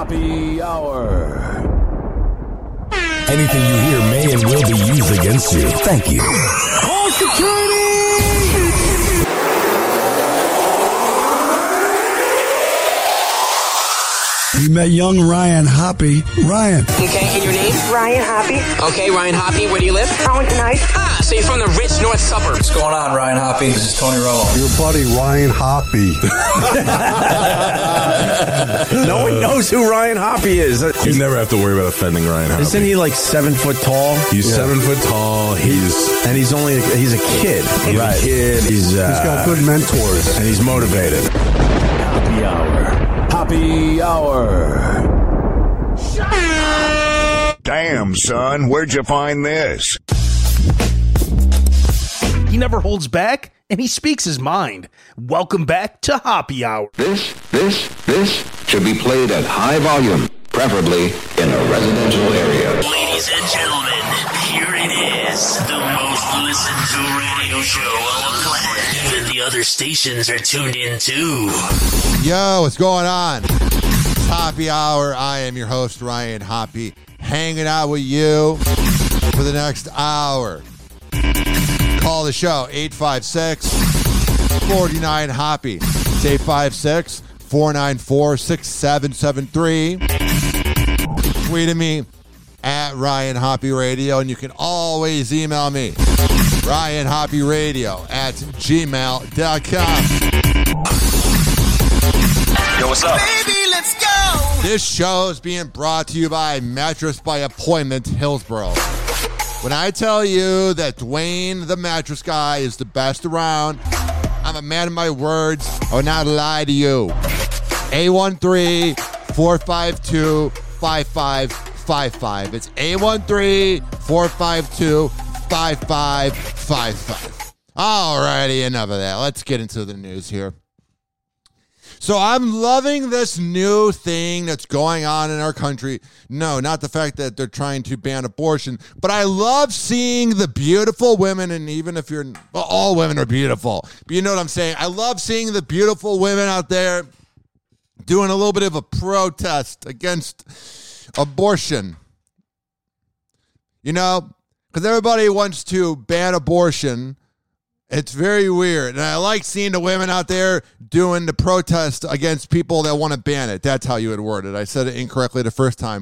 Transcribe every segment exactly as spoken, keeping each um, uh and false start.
Happy Hour. Anything you hear may and will be used against you. Thank you. Call security! We met young Ryan Hoppy. Ryan. Okay, and your name? Ryan Hoppy. Okay, Ryan Hoppy. Where do you live? Arlington Heights. Ah, so you're from the rich north suburbs. What's going on, Ryan Hoppy? This is Tony Romo. Your buddy Ryan Hoppy. No one knows who Ryan Hoppy is. You never have to worry about offending Ryan Hoppy. Isn't he like seven foot tall? He's yeah. seven foot tall. He's and he's only he's a kid. He's right. a kid. He's uh, he's got good mentors and he's motivated. Happy Hour. Happy Hour. Damn, son, where'd you find this? He never holds back, and he speaks his mind. Welcome back to Happy Hour. This, this, this should be played at high volume, preferably in a residential area. Ladies and gentlemen, here it is, the most listened to radio show on the planet. Even the other stations are tuned in too. Yo, what's going on? It's Happy Hour. I am your host, Ryan Hoppy, hanging out with you for the next hour. Call the show, eight five six, four nine, Hoppy. It's eight five six, four nine four, six seven seven three. Tweet at me at Ryan Hoppy Radio, and you can always email me, Ryan Hoppy Radio at gmail dot com. Yo, what's up? Baby, let's go! This show is being brought to you by Mattress by Appointment, Hillsboro. When I tell you that Dwayne, the mattress guy, is the best around, I'm a man of my words. I would not lie to you. eight one three, four five two, five five five five. It's eight one three, four five two, five five five five. Alrighty, enough of that. Let's get into the news here. So I'm loving this new thing that's going on in our country. No, not the fact that they're trying to ban abortion, but I love seeing the beautiful women, and even if you're, well, all women are beautiful, but you know what I'm saying? I love seeing the beautiful women out there doing a little bit of a protest against abortion. You know, because everybody wants to ban abortion. It's very weird. And I like seeing the women out there doing the protest against people that want to ban it. That's how you would word it. I said it incorrectly the first time.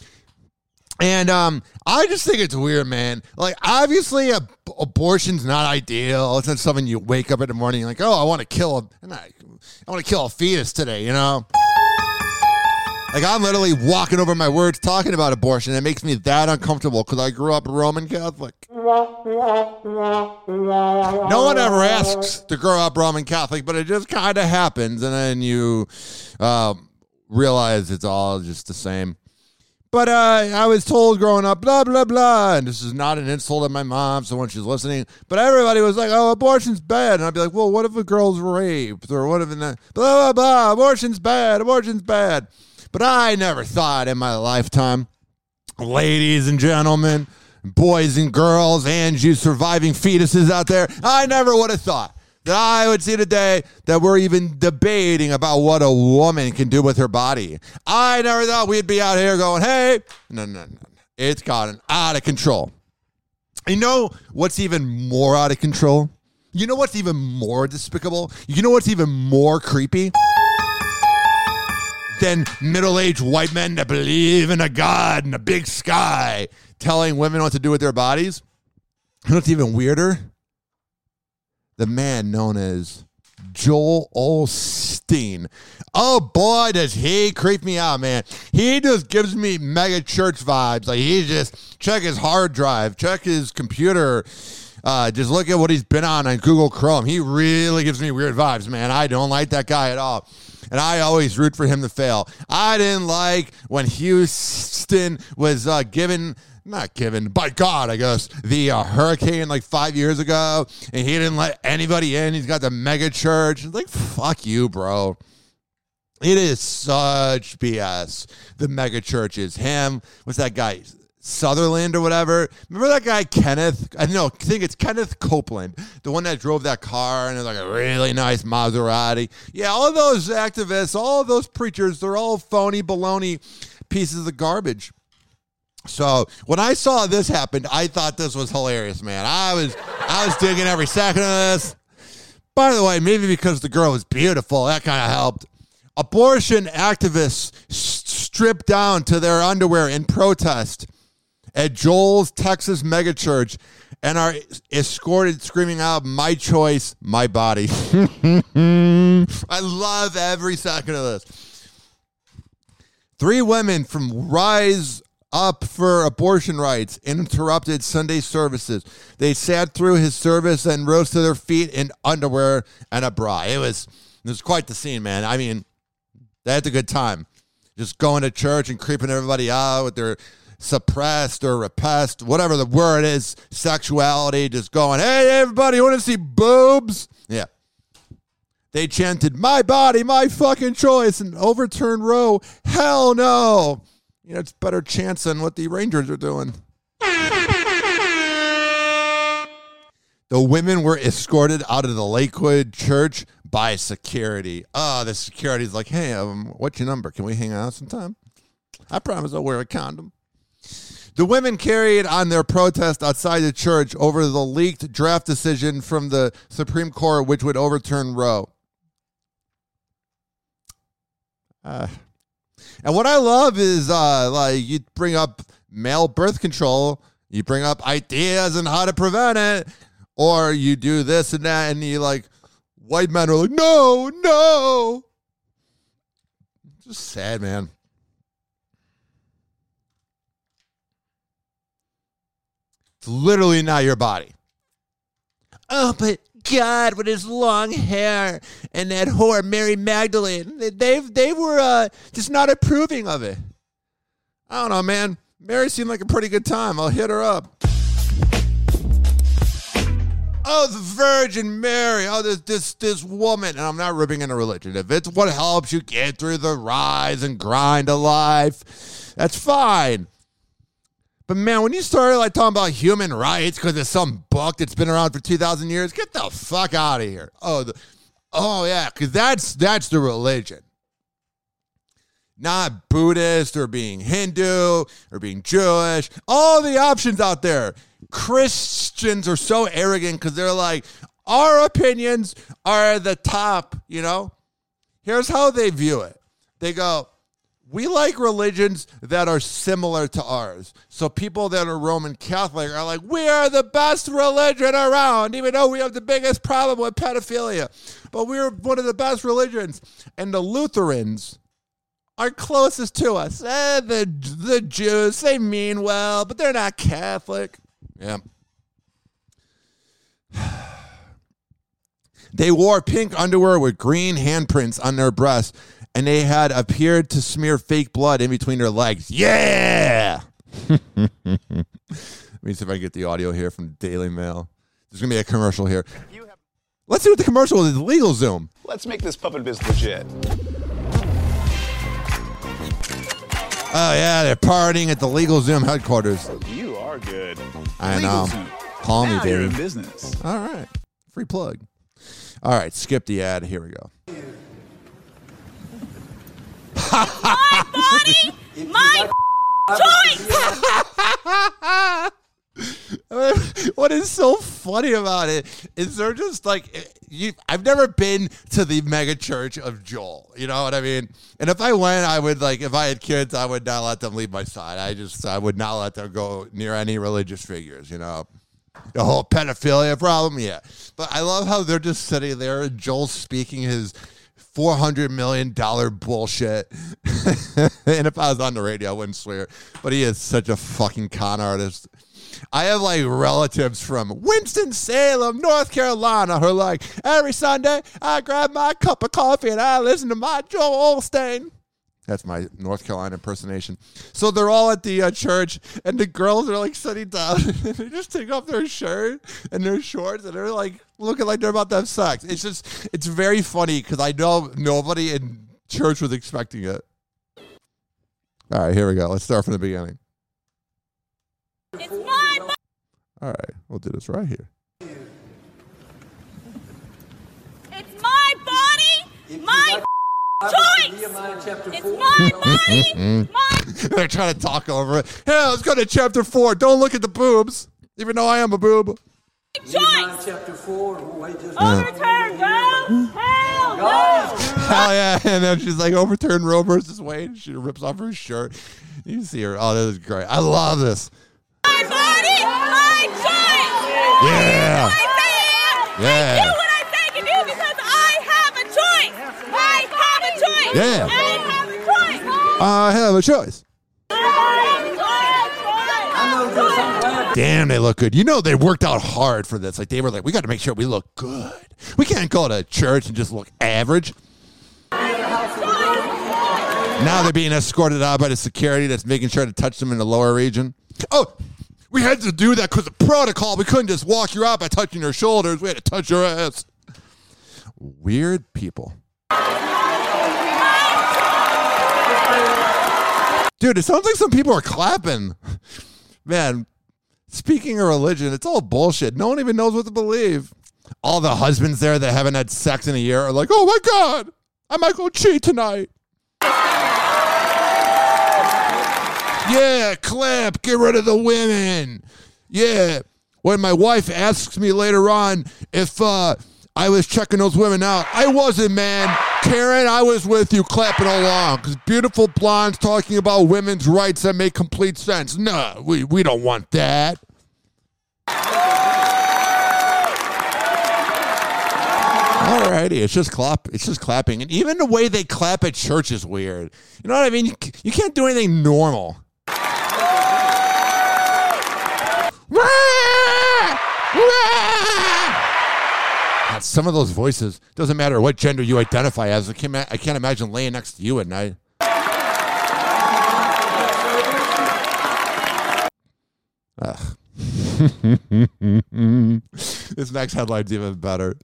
And um, I just think it's weird, man. Like, obviously, a, abortion's not ideal. It's not something you wake up in the morning and you're like, oh, I want to kill a, I want to kill a fetus today, you know? Like, I'm literally walking over my words talking about abortion. It makes me that uncomfortable because I grew up Roman Catholic. No one ever asks to grow up Roman Catholic, but it just kind of happens, and then you uh, realize it's all just the same. But uh, I was told growing up, blah, blah, blah, and this is not an insult at my mom, so when she's listening, but everybody was like, oh, abortion's bad. And I'd be like, well, what if a girl's raped? Or what if, in the, blah, blah, blah, abortion's bad, abortion's bad. But I never thought in my lifetime, ladies and gentlemen, boys and girls, and you surviving fetuses out there, I never would have thought that I would see today that we're even debating about what a woman can do with her body. I never thought we'd be out here going, hey, no, no, no. It's gotten out of control. You know what's even more out of control? You know what's even more despicable? You know what's even more creepy? Than middle-aged white men that believe in a God and a big sky telling women what to do with their bodies. You know what's even weirder? The man known as Joel Osteen. Oh boy, does he creep me out, man. He just gives me mega church vibes. Like, he just, check his hard drive, check his computer, uh, just look at what he's been on on Google Chrome. He really gives me weird vibes, man. I don't like that guy at all. And I always root for him to fail. I didn't like when Houston was uh, given, not given, by God, I guess, the uh, hurricane like five years ago, and he didn't let anybody in. He's got the mega church. It's like, fuck you, bro. It is such B S. The mega church is him. What's that guy? Sutherland or whatever. Remember that guy Kenneth? I know, I think it's Kenneth Copeland, the one that drove that car and it was like a really nice Maserati. Yeah, all of those activists, all of those preachers, they're all phony baloney pieces of garbage. So when I saw this happen, I thought this was hilarious, man. I was I was digging every second of this. By the way, maybe because the girl was beautiful, that kind of helped. Abortion activists s- stripped down to their underwear in protest at Joel's Texas megachurch and are escorted screaming out, "My choice, my body." I love every second of this. Three women from Rise Up for Abortion Rights interrupted Sunday services. They sat through his service and rose to their feet in underwear and a bra. It was, it was quite the scene, man. I mean, they had a good time. Just going to church and creeping everybody out with their suppressed or repressed, whatever the word is, sexuality, just going, "Hey, everybody, you want to see boobs?" Yeah. They chanted, "My body, my fucking choice," and overturned Roe. Hell no. You know, it's better chance than what the Rangers are doing. The women were escorted out of the Lakewood church by security. Oh, the security's like, "Hey, um, what's your number? Can we hang out sometime? I promise I'll wear a condom." The women carried on their protest outside the church over the leaked draft decision from the Supreme Court, which would overturn Roe. Uh, and what I love is, uh, like, you bring up male birth control, you bring up ideas on how to prevent it, or you do this and that, and you, like, white men are like, "No, no." Just sad, man. It's literally not your body. "Oh, but God, with his long hair and that whore Mary Magdalene, they they were uh, just not approving of it." I don't know, man. Mary seemed like a pretty good time. I'll hit her up. Oh, the Virgin Mary. Oh, this this this woman. And I'm not ripping into religion. If it's what helps you get through the rise and grind of life, that's fine. But, man, when you start, like, talking about human rights because it's some book that's been around for two thousand years, get the fuck out of here. Oh, the, oh yeah, because that's, that's the religion. Not Buddhist or being Hindu or being Jewish. All the options out there. Christians are so arrogant because they're like, our opinions are the top, you know? Here's how they view it. They go, "We like religions that are similar to ours." So people that are Roman Catholic are like, "We are the best religion around, even though we have the biggest problem with pedophilia. But we're one of the best religions." And the Lutherans are closest to us. Eh, the, the Jews, they mean well, but they're not Catholic. Yeah. They wore pink underwear with green handprints on their breasts, and they had appeared to smear fake blood in between their legs. Yeah! Let me see if I can get the audio here from Daily Mail. There's going to be a commercial here. Let's see what the commercial is. LegalZoom. Let's make this puppet biz legit. Oh, yeah, they're partying at the LegalZoom headquarters. You are good. I know. Call me, now baby. You're in business. All right. Free plug. All right, skip the ad. Here we go. My body, my choice. What is so funny about it is they're just like, you, I've never been to the mega church of Joel. You know what I mean? And if I went, I would, like, if I had kids, I would not let them leave my side. I just, I would not let them go near any religious figures, you know? The whole pedophilia problem, yeah. But I love how they're just sitting there and Joel's speaking his four hundred million dollars bullshit. And if I was on the radio, I wouldn't swear. But he is such a fucking con artist. I have, like, relatives from Winston-Salem, North Carolina, who are like, every Sunday, I grab my cup of coffee and I listen to my Joel Osteen. That's my North Carolina impersonation. So they're all at the uh, church, and the girls are, like, sitting down, and they just take off their shirt and their shorts, and they're, like, looking like they're about to have sex. It's just, it's very funny, because I know nobody in church was expecting it. All right, here we go. Let's start from the beginning. All right, we'll do this right here. It's my body, my choice. It's my body, my They're trying to talk over it. Hey, let's go to chapter four. Don't look at the boobs, even though I am a boob. choice. Chapter four. Overturn, go. Hell no. Hell yeah. And then she's like, overturn Roe versus Wade. She rips off her shirt. You see her. Oh, this is great. I love this. My body, my choice. Yeah. I say Yeah. I do what I say to do because I have a choice. I have a choice. Yeah. I have a choice. I have a choice. Damn, they look good. You know, they worked out hard for this. Like, they were like, we got to make sure we look good. We can't go to church and just look average. Now they're being escorted out by the security that's making sure to touch them in the lower region. Oh, we had to do that because of protocol. We couldn't just walk you out by touching your shoulders. We had to touch your ass. Weird people. Dude, it sounds like some people are clapping. Man, speaking of religion, it's all bullshit. No one even knows what to believe. All the husbands there that haven't had sex in a year are like, oh my God, I might go cheat tonight. Yeah, clap, get rid of the women. Yeah, when my wife asks me later on if uh, I was checking those women out, I wasn't, man. Karen, I was with you clapping along because beautiful blondes talking about women's rights that make complete sense. No, we, we don't want that. Alrighty, it's just clap. It's just clapping, and even the way they clap at church is weird. You know what I mean? You, you can't do anything normal. God, some of those voices, doesn't matter what gender you identify as. I can't, I can't imagine laying next to you at night. Ugh. This next headline's even better.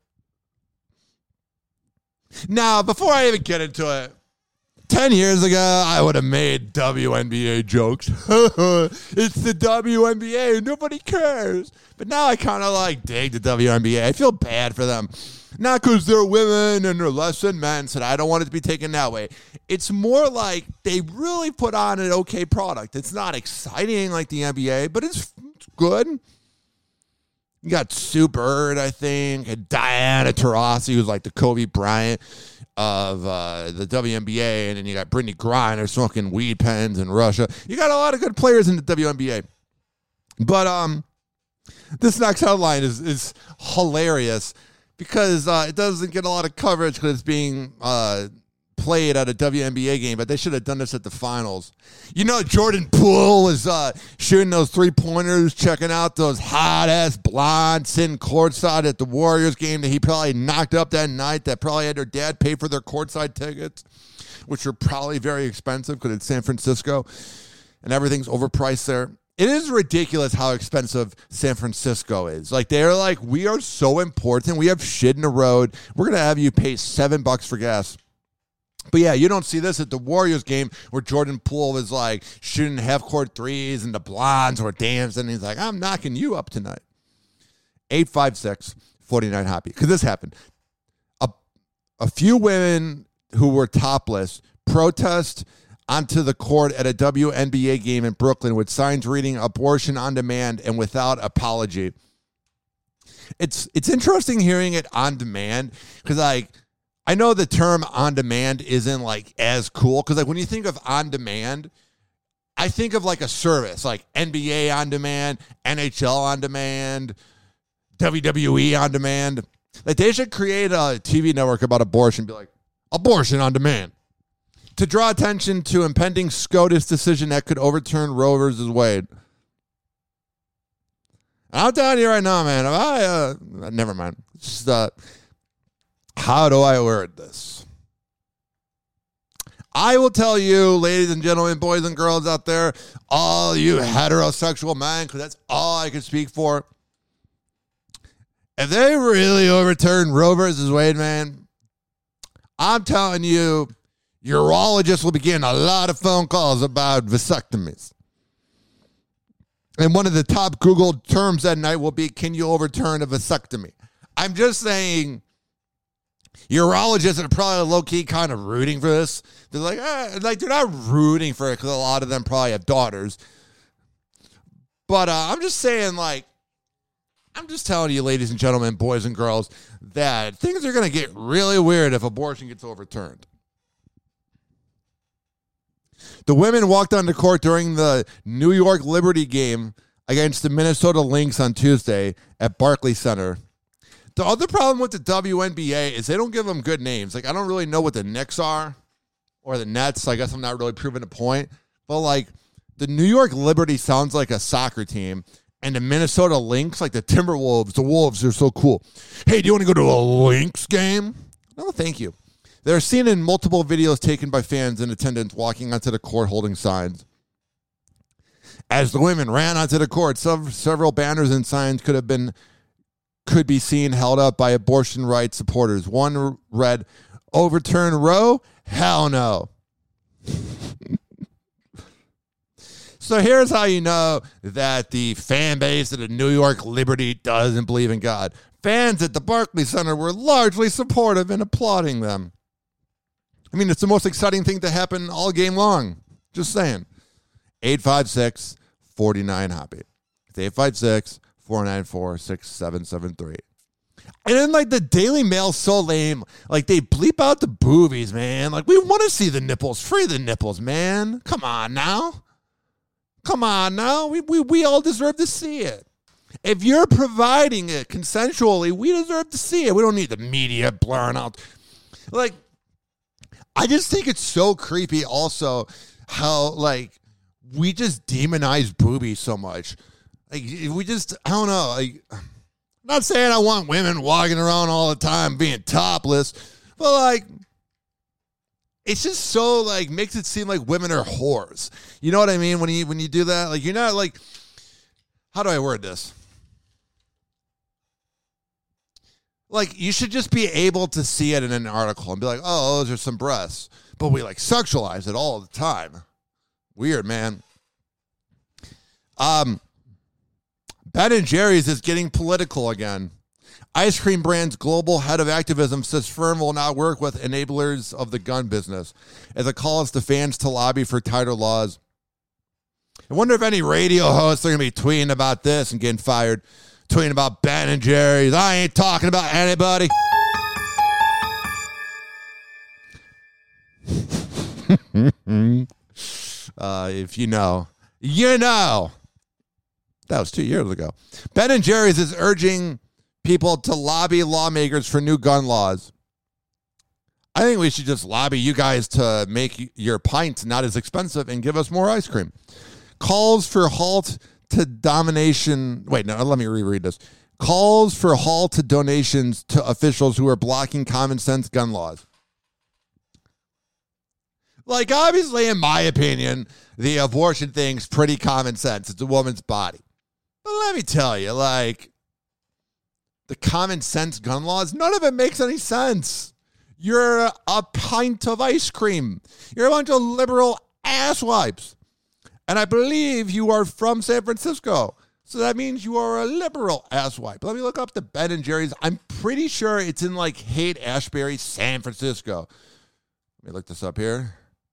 Now, before I even get into it, ten years ago, I would have made W N B A jokes. It's the W N B A. Nobody cares. But now I kind of like dig the W N B A. I feel bad for them. Not because they're women and they're less than men, so I don't want it to be taken that way. It's more like they really put on an okay product. It's not exciting like the N B A, but it's, it's good. You got Sue Bird, I think, and Diana Taurasi, who's like the Kobe Bryant of uh, the W N B A, and then you got Brittany Griner smoking weed pens in Russia. You got a lot of good players in the W N B A. But um, this next headline is, is hilarious because uh, it doesn't get a lot of coverage because it's being uh, played at a W N B A game, but they should have done this at the finals. You know, Jordan Poole was uh, shooting those three-pointers, checking out those hot-ass blondes sitting courtside at the Warriors game that he probably knocked up that night that probably had their dad pay for their courtside tickets, which are probably very expensive because it's San Francisco and everything's overpriced there. It is ridiculous how expensive San Francisco is. Like, they're like, we are so important. We have shit in the road. We're going to have you pay seven bucks for gas. But yeah, you don't see this at the Warriors game where Jordan Poole was like shooting half-court threes and the blondes were dancing. And he's like, I'm knocking you up tonight. eight five six, four nine Hoppy. Because this happened. A, a few women who were topless protest onto the court at a W N B A game in Brooklyn with signs reading abortion on demand and without apology. It's, it's interesting hearing it on demand because, like, I know the term on demand isn't like as cool because like when you think of on demand, I think of like a service like N B A on demand, N H L on demand, W W E on demand. Like they should create a T V network about abortion, be like abortion on demand to draw attention to impending SCOTUS decision that could overturn Roe versus Wade. And I'm telling you right now, man, if I, uh, never mind. It's just, uh, how do I word this? I will tell you, ladies and gentlemen, boys and girls out there, all you heterosexual men, because that's all I can speak for. If they really overturn Roe versus Wade, man, I'm telling you, urologists will be getting a lot of phone calls about vasectomies. And one of the top Google terms that night will be, can you overturn a vasectomy? I'm just saying, urologists are probably low-key kind of rooting for this. They're like, eh, like they're not rooting for it because a lot of them probably have daughters. But uh, I'm just saying, like, I'm just telling you, ladies and gentlemen, boys and girls, that things are going to get really weird if abortion gets overturned. The women walked onto court during the New York Liberty game against the Minnesota Lynx on Tuesday at Barclays Center. The other problem with the W N B A is they don't give them good names. Like, I don't really know what the Knicks are or the Nets. So I guess I'm not really proving a point. But, like, the New York Liberty sounds like a soccer team. And the Minnesota Lynx, like the Timberwolves, the Wolves, are so cool. Hey, do you want to go to a Lynx game? No, thank you. They're seen in multiple videos taken by fans in attendance walking onto the court holding signs. As the women ran onto the court, some, several banners and signs could have been could be seen held up by abortion rights supporters. One read, "Overturn Roe? Hell no." So here's how you know that the fan base of the New York Liberty doesn't believe in God. Fans at the Barclays Center were largely supportive and applauding them. I mean, it's the most exciting thing to happen all game long. Just saying. eight five six, four nine, happy. It's eight five six, four nine four, six seven seven three. And then, like, the Daily Mail's so lame. Like, they bleep out the boobies, man. Like, we want to see the nipples. Free the nipples, man. Come on now. Come on now. We, we, we all deserve to see it. If you're providing it consensually, we deserve to see it. We don't need the media blurring out. Like, I just think it's so creepy also how, like, we just demonize boobies so much. Like, we just, I don't know. Like, I'm not saying I want women walking around all the time being topless, but, like, it's just so, like, makes it seem like women are whores. You know what I mean? When you, when you do that, like, you're not, like, how do I word this? Like, you should just be able to see it in an article and be like, oh, those are some breasts. But we, like, sexualize it all the time. Weird, man. Um, Ben and Jerry's is getting political again. Ice cream brand's global head of activism says firm will not work with enablers of the gun business as it calls to fans to lobby for tighter laws. I wonder if any radio hosts are going to be tweeting about this and getting fired. Tweeting about Ben and Jerry's. I ain't talking about anybody. uh, if you know, you know. That was two years ago. Ben and Jerry's is urging people to lobby lawmakers for new gun laws. I think we should just lobby you guys to make your pints not as expensive and give us more ice cream. Calls for halt to domination. Wait, no, let me reread this. Calls for halt to donations to officials who are blocking common sense gun laws. Like, obviously, in my opinion, the abortion thing's pretty common sense. It's a woman's body. But let me tell you, like, the common sense gun laws, none of it makes any sense. You're a pint of ice cream. You're a bunch of liberal asswipes. And I believe you are from San Francisco. So that means you are a liberal asswipe. Let me look up the Ben and Jerry's. I'm pretty sure it's in, like, Haight-Ashbury, San Francisco. Let me look this up here.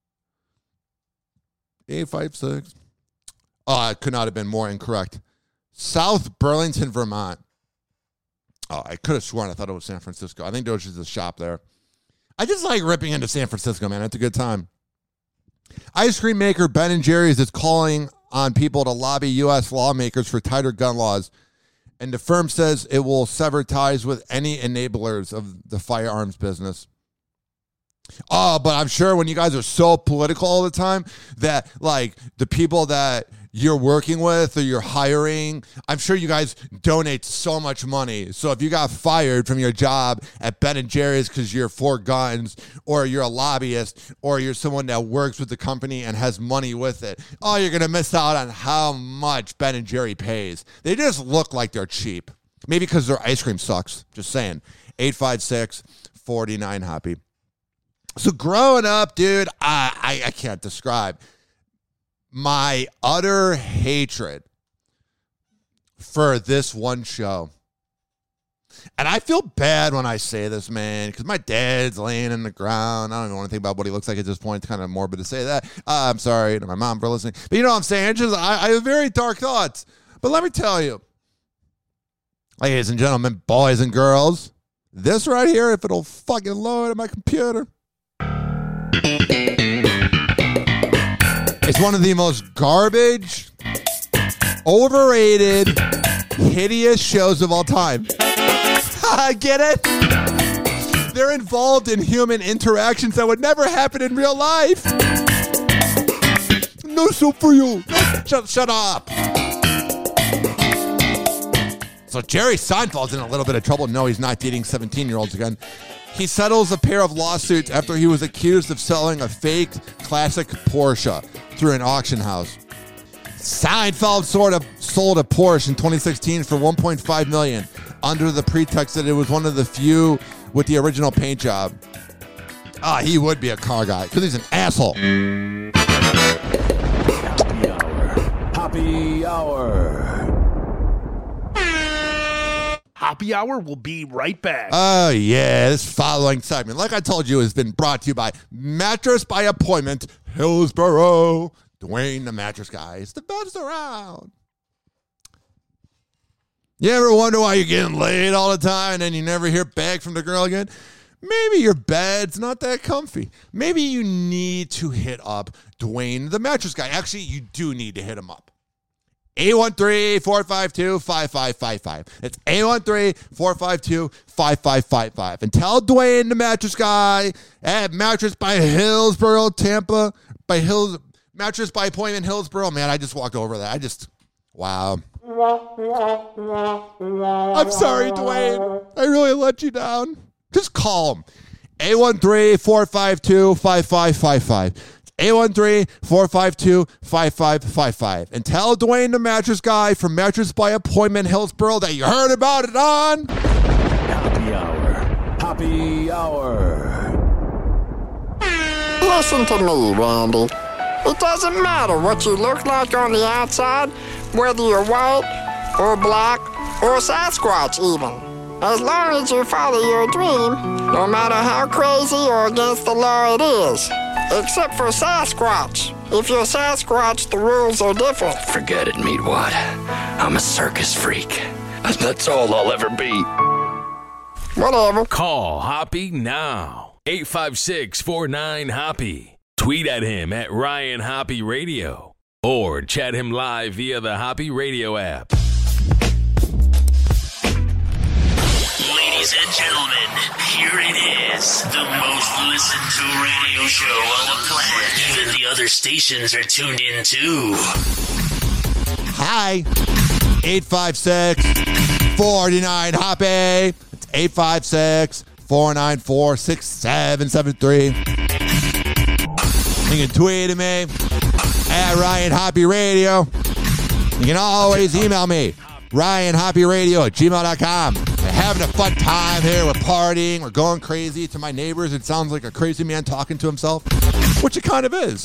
eight five six. Oh, it could not have been more incorrect. South Burlington, Vermont. Oh, I could have sworn I thought it was San Francisco. I think there was just a shop there. I just like ripping into San Francisco, man. It's a good time. Ice cream maker Ben and Jerry's is calling on people to lobby U S lawmakers for tighter gun laws, and the firm says it will sever ties with any enablers of the firearms business. Oh, but I'm sure when you guys are so political all the time that, like, the people that you're working with or you're hiring, I'm sure you guys donate so much money. So if you got fired from your job at Ben and Jerry's because you're for guns, or you're a lobbyist, or you're someone that works with the company and has money with it, oh, you're going to miss out on how much Ben and Jerry pays. They just look like they're cheap. Maybe because their ice cream sucks. Just saying. eight five six, four nine, happy. So growing up, dude, I, I, I can't describe my utter hatred for this one show. And I feel bad when I say this, man, because my dad's laying in the ground. I don't even want to think about what he looks like at this point. It's kind of morbid to say that. Uh, I'm sorry to my mom for listening. But you know what I'm saying? It's just, I, I have very dark thoughts. But let me tell you, ladies and gentlemen, boys and girls, this right here, if it'll fucking load on my computer, it's one of the most garbage, overrated, hideous shows of all time. Get it? They're involved in human interactions that would never happen in real life. No soup for you. Shut, shut up. So Jerry Seinfeld's in a little bit of trouble. No, he's not dating seventeen-year-olds again. He settles a pair of lawsuits after he was accused of selling a fake classic Porsche through an auction house. Seinfeld sort of sold a Porsche in twenty sixteen for one point five million dollars under the pretext that it was one of the few with the original paint job. Ah, he would be a car guy because he's an asshole. Happy Hour. Happy Hour will be right back. Oh, yeah. This following segment, like I told you, has been brought to you by Mattress by Appointment, Hillsboro. Dwayne the Mattress Guy is the best around. You ever wonder why you're getting laid all the time and then you never hear back from the girl again? Maybe your bed's not that comfy. Maybe you need to hit up Dwayne the Mattress Guy. Actually, you do need to hit him up. eight one three, four five two, five five five five. It's eight one three, four five two, five five five five. And tell Dwayne the Mattress Guy at Mattress by Hillsboro, Tampa, by Hills, Mattress by Appointment, Hillsboro. Man, I just walked over that. I just, wow. I'm sorry, Dwayne. I really let you down. Just call him. eight one three, four five two, five five five five. eight one three, four five two, five five five five. And tell Dwayne the Mattress Guy from Mattress by Appointment, Hillsboro, that you heard about it on Happy Hour. Happy Hour. Listen to me, Randy. It doesn't matter what you look like on the outside, whether you're white or black or Sasquatch even. As long as you follow your dream, no matter how crazy or against the law it is. Except for Sasquatch. If you're Sasquatch, the rules are different. Forget it, Meatwad. I'm a circus freak. That's all I'll ever be. Whatever. Call Hoppy now. eight five six, four nine, Hoppy. Tweet at him at Ryan Hoppy Radio. Or chat him live via the Hoppy Radio app. Ladies and gentlemen, here it is. The most listened to radio show on the planet. Even the other stations are tuned in too. Hi. eight five six, four nine, Hoppy. It's eight five six, four nine four, six seven seven three. You can tweet at me at Ryan Hoppy Radio. You can always email me, Ryan Hoppy Radio at gmail dot com. We're having a fun time here. We're partying. We're going crazy. To my neighbors, it sounds like a crazy man talking to himself, which it kind of is.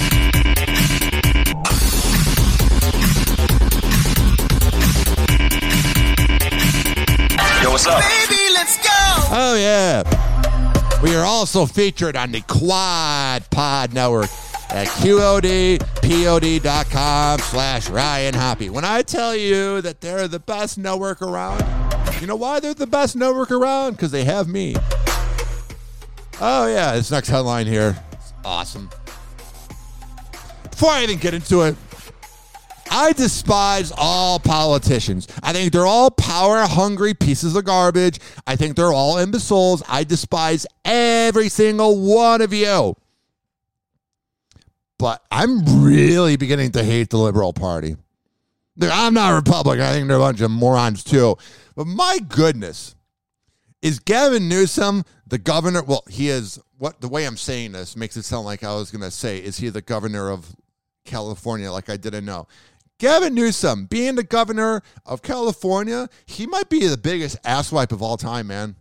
Yo, what's up? Baby, let's go. Oh, yeah. We are also featured on the Quad Pod Network at Q O D P O D dot com slash Ryan Hoppy. When I tell you that they're the best network around, you know why they're the best network around? Because they have me. Oh, yeah, this next headline here is awesome. Before I even get into it, I despise all politicians. I think they're all power-hungry pieces of garbage. I think they're all imbeciles. I despise every single one of you. But I'm really beginning to hate the Liberal Party. I'm not a Republican. I think they're a bunch of morons, too. But my goodness, is Gavin Newsom the governor? Well, he is. What the way I'm saying this makes it sound like I was going to say, is he the governor of California? Like I didn't know. Gavin Newsom, being the governor of California, he might be the biggest asswipe of all time, man.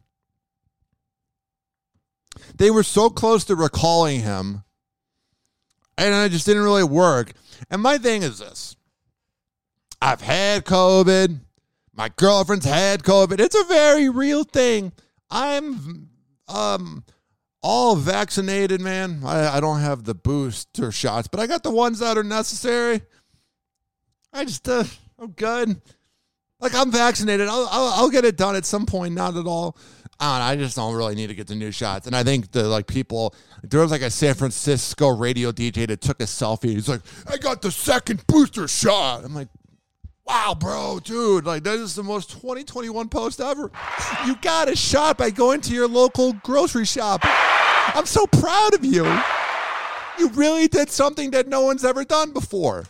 They were so close to recalling him, and it just didn't really work. And my thing is this. I've had COVID. My girlfriend's had COVID. It's a very real thing. I'm um all vaccinated, man. I, I don't have the booster shots, but I got the ones that are necessary. I just, uh, I'm good. Like, I'm vaccinated. I'll, I'll, I'll get it done at some point. Not at all. I, don't know, I just don't really need to get the new shots. And I think the like people, there was like a San Francisco radio D J that took a selfie. He's like, I got the second booster shot. I'm like, wow, bro, dude, like that is the most twenty twenty-one post ever. You got a shot by going to your local grocery shop. I'm so proud of you. You really did something that no one's ever done before.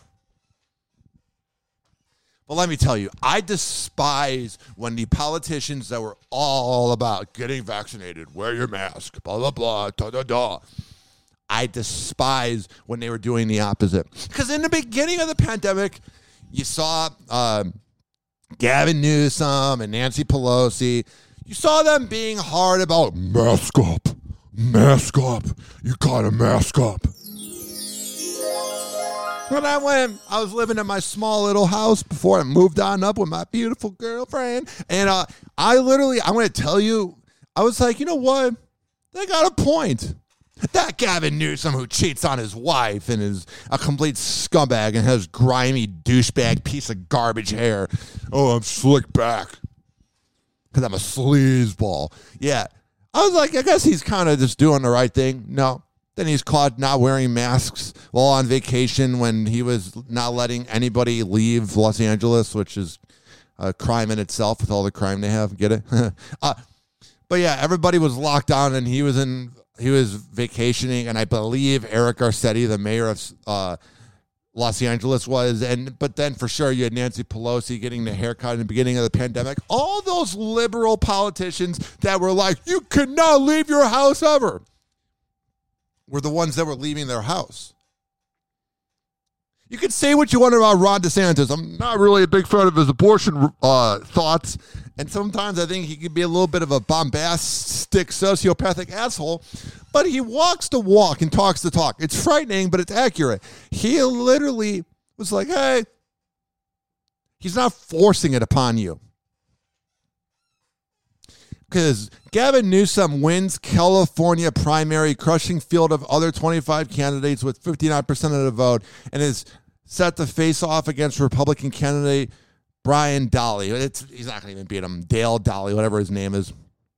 But let me tell you, I despise when the politicians that were all about getting vaccinated, wear your mask, blah, blah, blah, da, da, da. I despise when they were doing the opposite. Because in the beginning of the pandemic, you saw um, Gavin Newsom and Nancy Pelosi. You saw them being hard about mask up, mask up. You gotta mask up. When I went, I was living in my small little house before I moved on up with my beautiful girlfriend. And uh, I literally, I'm going to tell you, I was like, you know what? They got a point. That Gavin Newsom who cheats on his wife and is a complete scumbag and has grimy douchebag piece of garbage hair. Oh, I'm slick back because I'm a sleazeball. Yeah. I was like, I guess he's kind of just doing the right thing. No. Then he's caught not wearing masks while on vacation when he was not letting anybody leave Los Angeles, which is a crime in itself with all the crime they have. Get it? uh, but yeah, everybody was locked down and he was in... He was vacationing, and I believe Eric Garcetti, the mayor of uh, Los Angeles, was. And but then for sure you had Nancy Pelosi getting the haircut in the beginning of the pandemic. All those liberal politicians that were like, you cannot leave your house ever, were the ones that were leaving their house. You can say what you want about Ron DeSantis. I'm not really a big fan of his abortion uh, thoughts. And sometimes I think he could be a little bit of a bombastic, sociopathic asshole. But he walks the walk and talks the talk. It's frightening, but it's accurate. He literally was like, hey, he's not forcing it upon you. Because Gavin Newsom wins California primary, crushing field of other twenty-five candidates with fifty-nine percent of the vote, and is set to face off against Republican candidate Brian Dahle. It's, he's not going to even beat him. Dale Dahle, whatever his name is.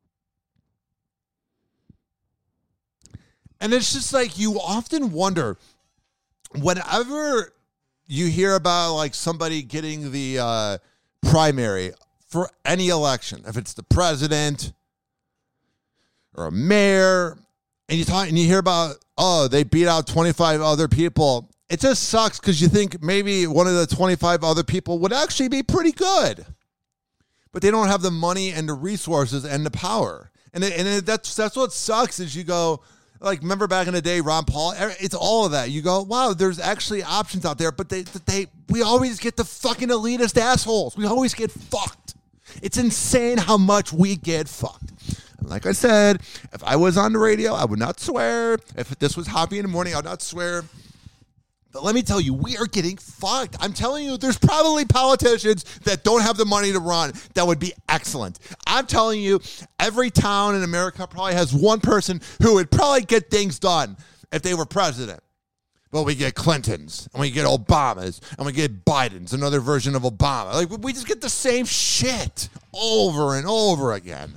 And it's just like you often wonder, whenever you hear about like somebody getting the uh, primary for any election, if it's the president or a mayor, and you talk and you hear about, oh, they beat out twenty-five other people. It just sucks because you think maybe one of the twenty-five other people would actually be pretty good, but they don't have the money and the resources and the power. And it, and it, that's that's what sucks is you go, like, remember back in the day, Ron Paul, it's all of that. You go, wow, there's actually options out there, but they they we always get the fucking elitist assholes. We always get fucked. It's insane how much we get fucked. And like I said, if I was on the radio, I would not swear. If this was Hoppy in the morning, I would not swear. But let me tell you, we are getting fucked. I'm telling you, there's probably politicians that don't have the money to run that would be excellent. I'm telling you, every town in America probably has one person who would probably get things done if they were president. But we get Clintons, and we get Obamas, and we get Bidens, another version of Obama. Like, we just get the same shit over and over again.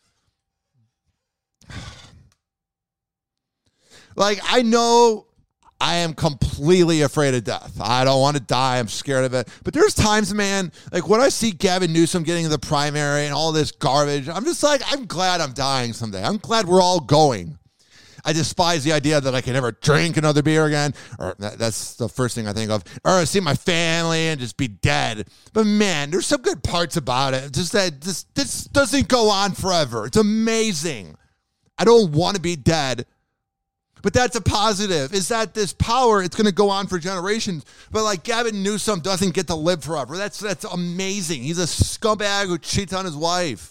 Like, I know I am completely afraid of death. I don't want to die. I'm scared of it. But there's times, man, like when I see Gavin Newsom getting the primary and all this garbage, I'm just like, I'm glad I'm dying someday. I'm glad we're all going. I despise the idea that I can never drink another beer again, or that, that's the first thing I think of, or see my family and just be dead. But man, there's some good parts about it. Just that this, this doesn't go on forever. It's amazing. I don't want to be dead. But that's a positive, is that this power, it's going to go on for generations. But like Gavin Newsom doesn't get to live forever. That's that's amazing. He's a scumbag who cheats on his wife.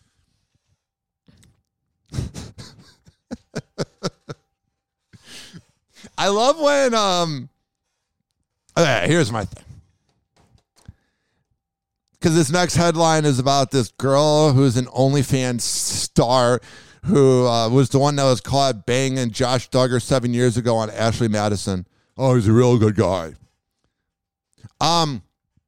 I love when, um, okay, here's my thing. Because this next headline is about this girl who's an OnlyFans star who uh, was the one that was caught banging Josh Duggar seven years ago on Ashley Madison. Oh, he's a real good guy. Um,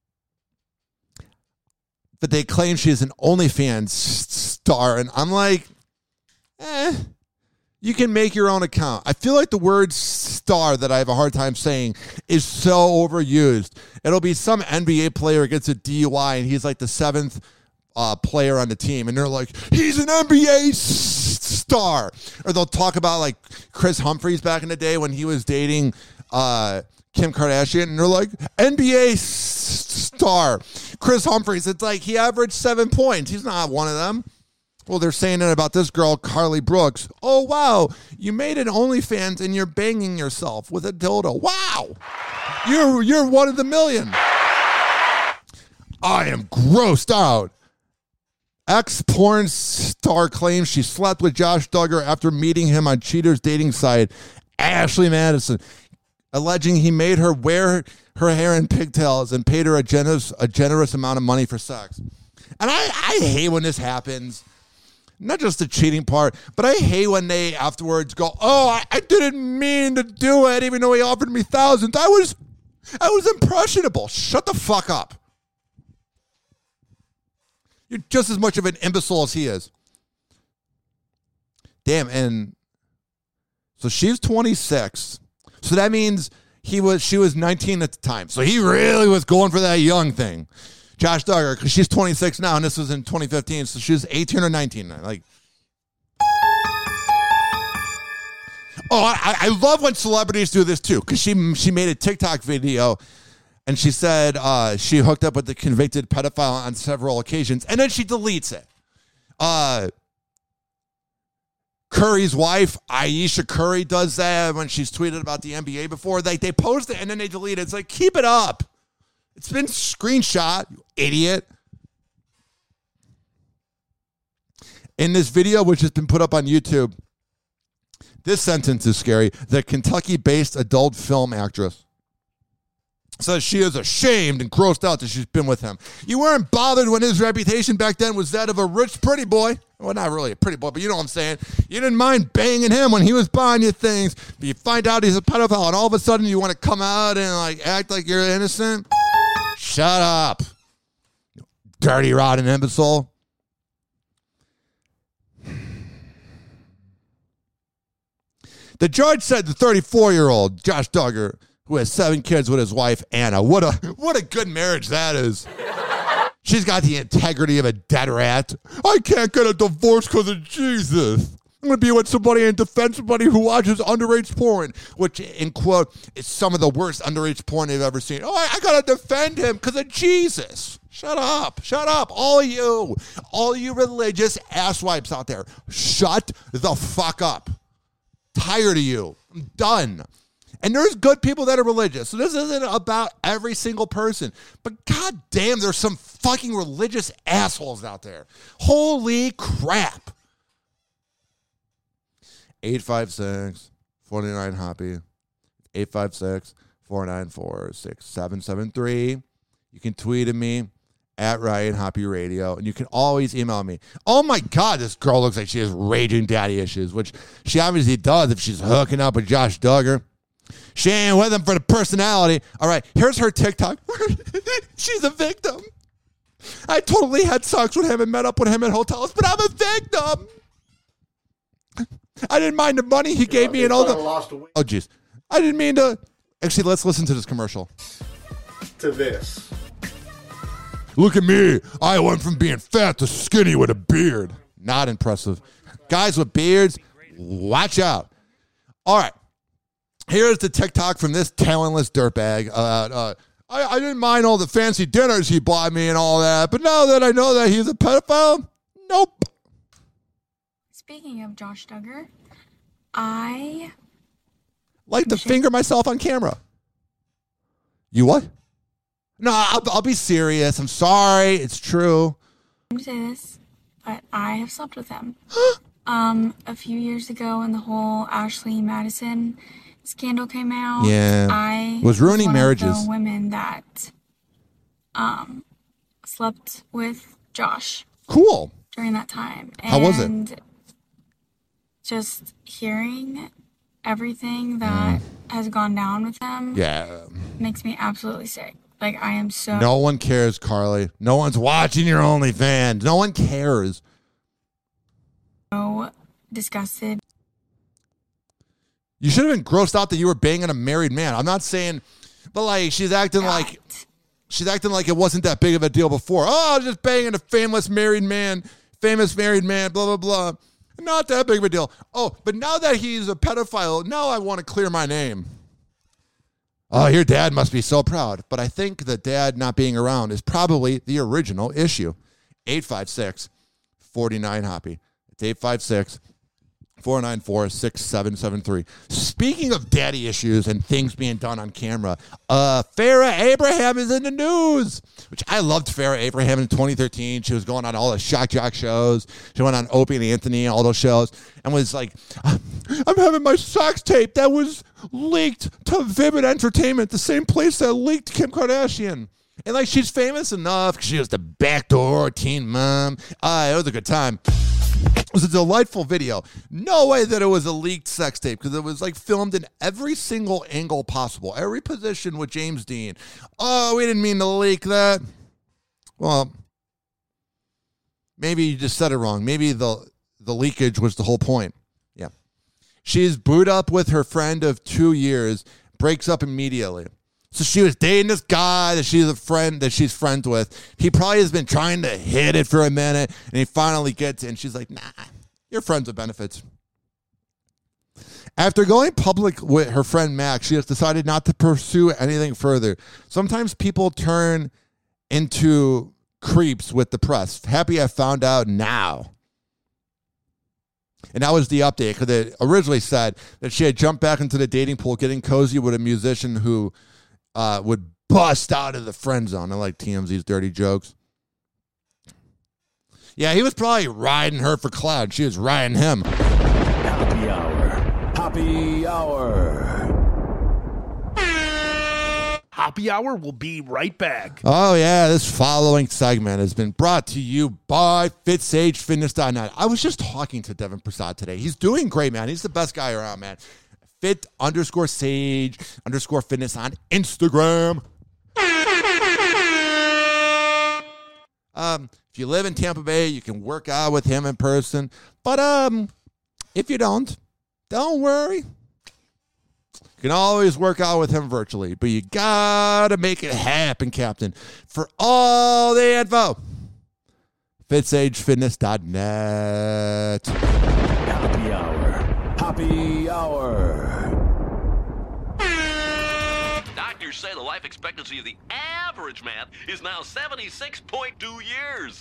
but they claim she's an OnlyFans star, and I'm like, eh, you can make your own account. I feel like the word star that I have a hard time saying is so overused. It'll be some N B A player gets a D U I, and he's like the seventh uh, player on the team, and they're like, he's an N B A s- star. Or they'll talk about like Chris Humphries back in the day when he was dating uh, Kim Kardashian, and they're like, N B A s- star Chris Humphries. It's like he averaged seven points. He's not one of them. Well, they're saying it about this girl, Carly Brooks. Oh, wow, you made an OnlyFans and you're banging yourself with a dildo. Wow, you're you're one of the million. I am grossed out. Ex-porn star claims she slept with Josh Duggar after meeting him on cheater's dating site, Ashley Madison, alleging he made her wear her hair in pigtails and paid her a generous, a generous amount of money for sex. And I, I hate when this happens. Not just the cheating part, but I hate when they afterwards go, oh, I, I didn't mean to do it, even though he offered me thousands. I was, I was impressionable. Shut the fuck up. You're just as much of an imbecile as he is. Damn, and so she's twenty-six. So that means he was, she was nineteen at the time. So he really was going for that young thing. Josh Duggar, because she's twenty-six now, and this was in twenty fifteen, so she was eighteen or nineteen. Like, oh, I, I love when celebrities do this too, because she she made a TikTok video, and she said uh, she hooked up with the convicted pedophile on several occasions, and then she deletes it. Uh, Curry's wife, Ayesha Curry, does that when she's tweeted about the N B A before. Like, they post it, and then they delete it. It's like, keep it up. It's been screenshot, you idiot. In this video, which has been put up on YouTube, this sentence is scary. The Kentucky-based adult film actress says she is ashamed and grossed out that she's been with him. You weren't bothered when his reputation back then was that of a rich, pretty boy. Well, not really a pretty boy, but you know what I'm saying. You didn't mind banging him when he was buying you things, but you find out he's a pedophile, and all of a sudden you want to come out and like act like you're innocent? Shut up, dirty, rotten imbecile. The judge said the thirty-four-year-old Josh Duggar, who has seven kids with his wife, Anna, what a what a good marriage that is. She's got the integrity of a dead rat. I can't get a divorce because of Jesus. I'm going to be with somebody and defend somebody who watches underage porn, which, in quote, is some of the worst underage porn they've ever seen. Oh, I, I got to defend him because of Jesus. Shut up. Shut up. All of you. All you religious asswipes out there. Shut the fuck up. Tired of you. I'm done. And there's good people that are religious. So this isn't about every single person. But god damn, there's some fucking religious assholes out there. Holy crap. eight five six, four nine, Hoppy. eight five six, four nine four, six seven seven three. You can tweet at me at Ryan Hoppy Radio, and you can always email me. Oh my God, this girl looks like she has raging daddy issues, which she obviously does if she's hooking up with Josh Duggar. She ain't with him for the personality. All right, here's her TikTok. She's a victim. I totally had sex with him and met up with him at hotels, but I'm a victim. I didn't mind the money he gave me and all the... Oh, jeez. I didn't mean to... Actually, let's listen to this commercial. To this. Look at me. I went from being fat to skinny with a beard. Not impressive. Guys with beards, watch out. All right. Here's the TikTok from this talentless dirtbag. Uh, uh, I, I didn't mind all the fancy dinners he bought me and all that, but now that I know that he's a pedophile, nope. Speaking of Josh Duggar, I like to finger myself on camera. You what? No, I'll, I'll be serious. I'm sorry. It's true. I'm going to say this, but I have slept with him. um, a few years ago when the whole Ashley Madison scandal came out. Yeah. I was ruining was one marriages. of the women that um slept with Josh. Cool. During that time. And how was it? Just hearing everything that mm. has gone down with them yeah. makes me absolutely sick. Like, I am so... No one cares, Carly. No one's watching your OnlyFans. No one cares. So disgusted. You should have been grossed out that you were banging a married man. I'm not saying... But, like, she's acting God. like... She's acting like it wasn't that big of a deal before. Oh, just banging a famous married man. Famous married man, blah, blah, blah. Not that big of a deal. Oh, but now that he's a pedophile, now I want to clear my name. Oh, your dad must be so proud. But I think the dad not being around is probably the original issue. eight five six, four nine, Hoppy. It's eight five six, four nine four, six seven seven three. Speaking of daddy issues and things being done on camera, uh, Farrah Abraham is in the news, which I loved Farrah Abraham in twenty thirteen. She was going on all the Shock Jock shows. She went on Opie and Anthony, all those shows, and was like, I'm having my sex tape that was leaked to Vivid Entertainment, the same place that leaked Kim Kardashian. And, like, she's famous enough because she was the backdoor teen mom. Uh, it was a good time. It was a delightful video. No way that it was a leaked sex tape because it was like filmed in every single angle possible. Every position with James Dean. Oh, we didn't mean to leak that. Well, maybe you just said it wrong. Maybe the, the leakage was the whole point. Yeah. She's booed up with her friend of two years, breaks up immediately. So she was dating this guy that she's a friend that she's friends with. He probably has been trying to hit it for a minute, and he finally gets it, and she's like, nah, you're friends with benefits. After going public with her friend Max, she has decided not to pursue anything further. Sometimes people turn into creeps with the press. Happy I found out now. And that was the update, because it originally said that she had jumped back into the dating pool, getting cozy with a musician who Uh, would bust out of the friend zone. I like T M Z's dirty jokes. Yeah, he was probably riding her for clout. She was riding him. Happy hour. Happy hour. Happy hour will be right back. Oh, yeah. This following segment has been brought to you by fit sage fitness dot net. I was just talking to Devin Prasad today. He's doing great, man. He's the best guy around, man. Fit underscore sage underscore fitness on Instagram. Um, if you live in Tampa Bay, you can work out with him in person. But um, if you don't, don't worry. You can always work out with him virtually. But you got to make it happen, Captain. For all the info, fit sage fitness dot net. Happy hour. Happy hour. Doctors say the life expectancy of the average man is now seventy-six point two years.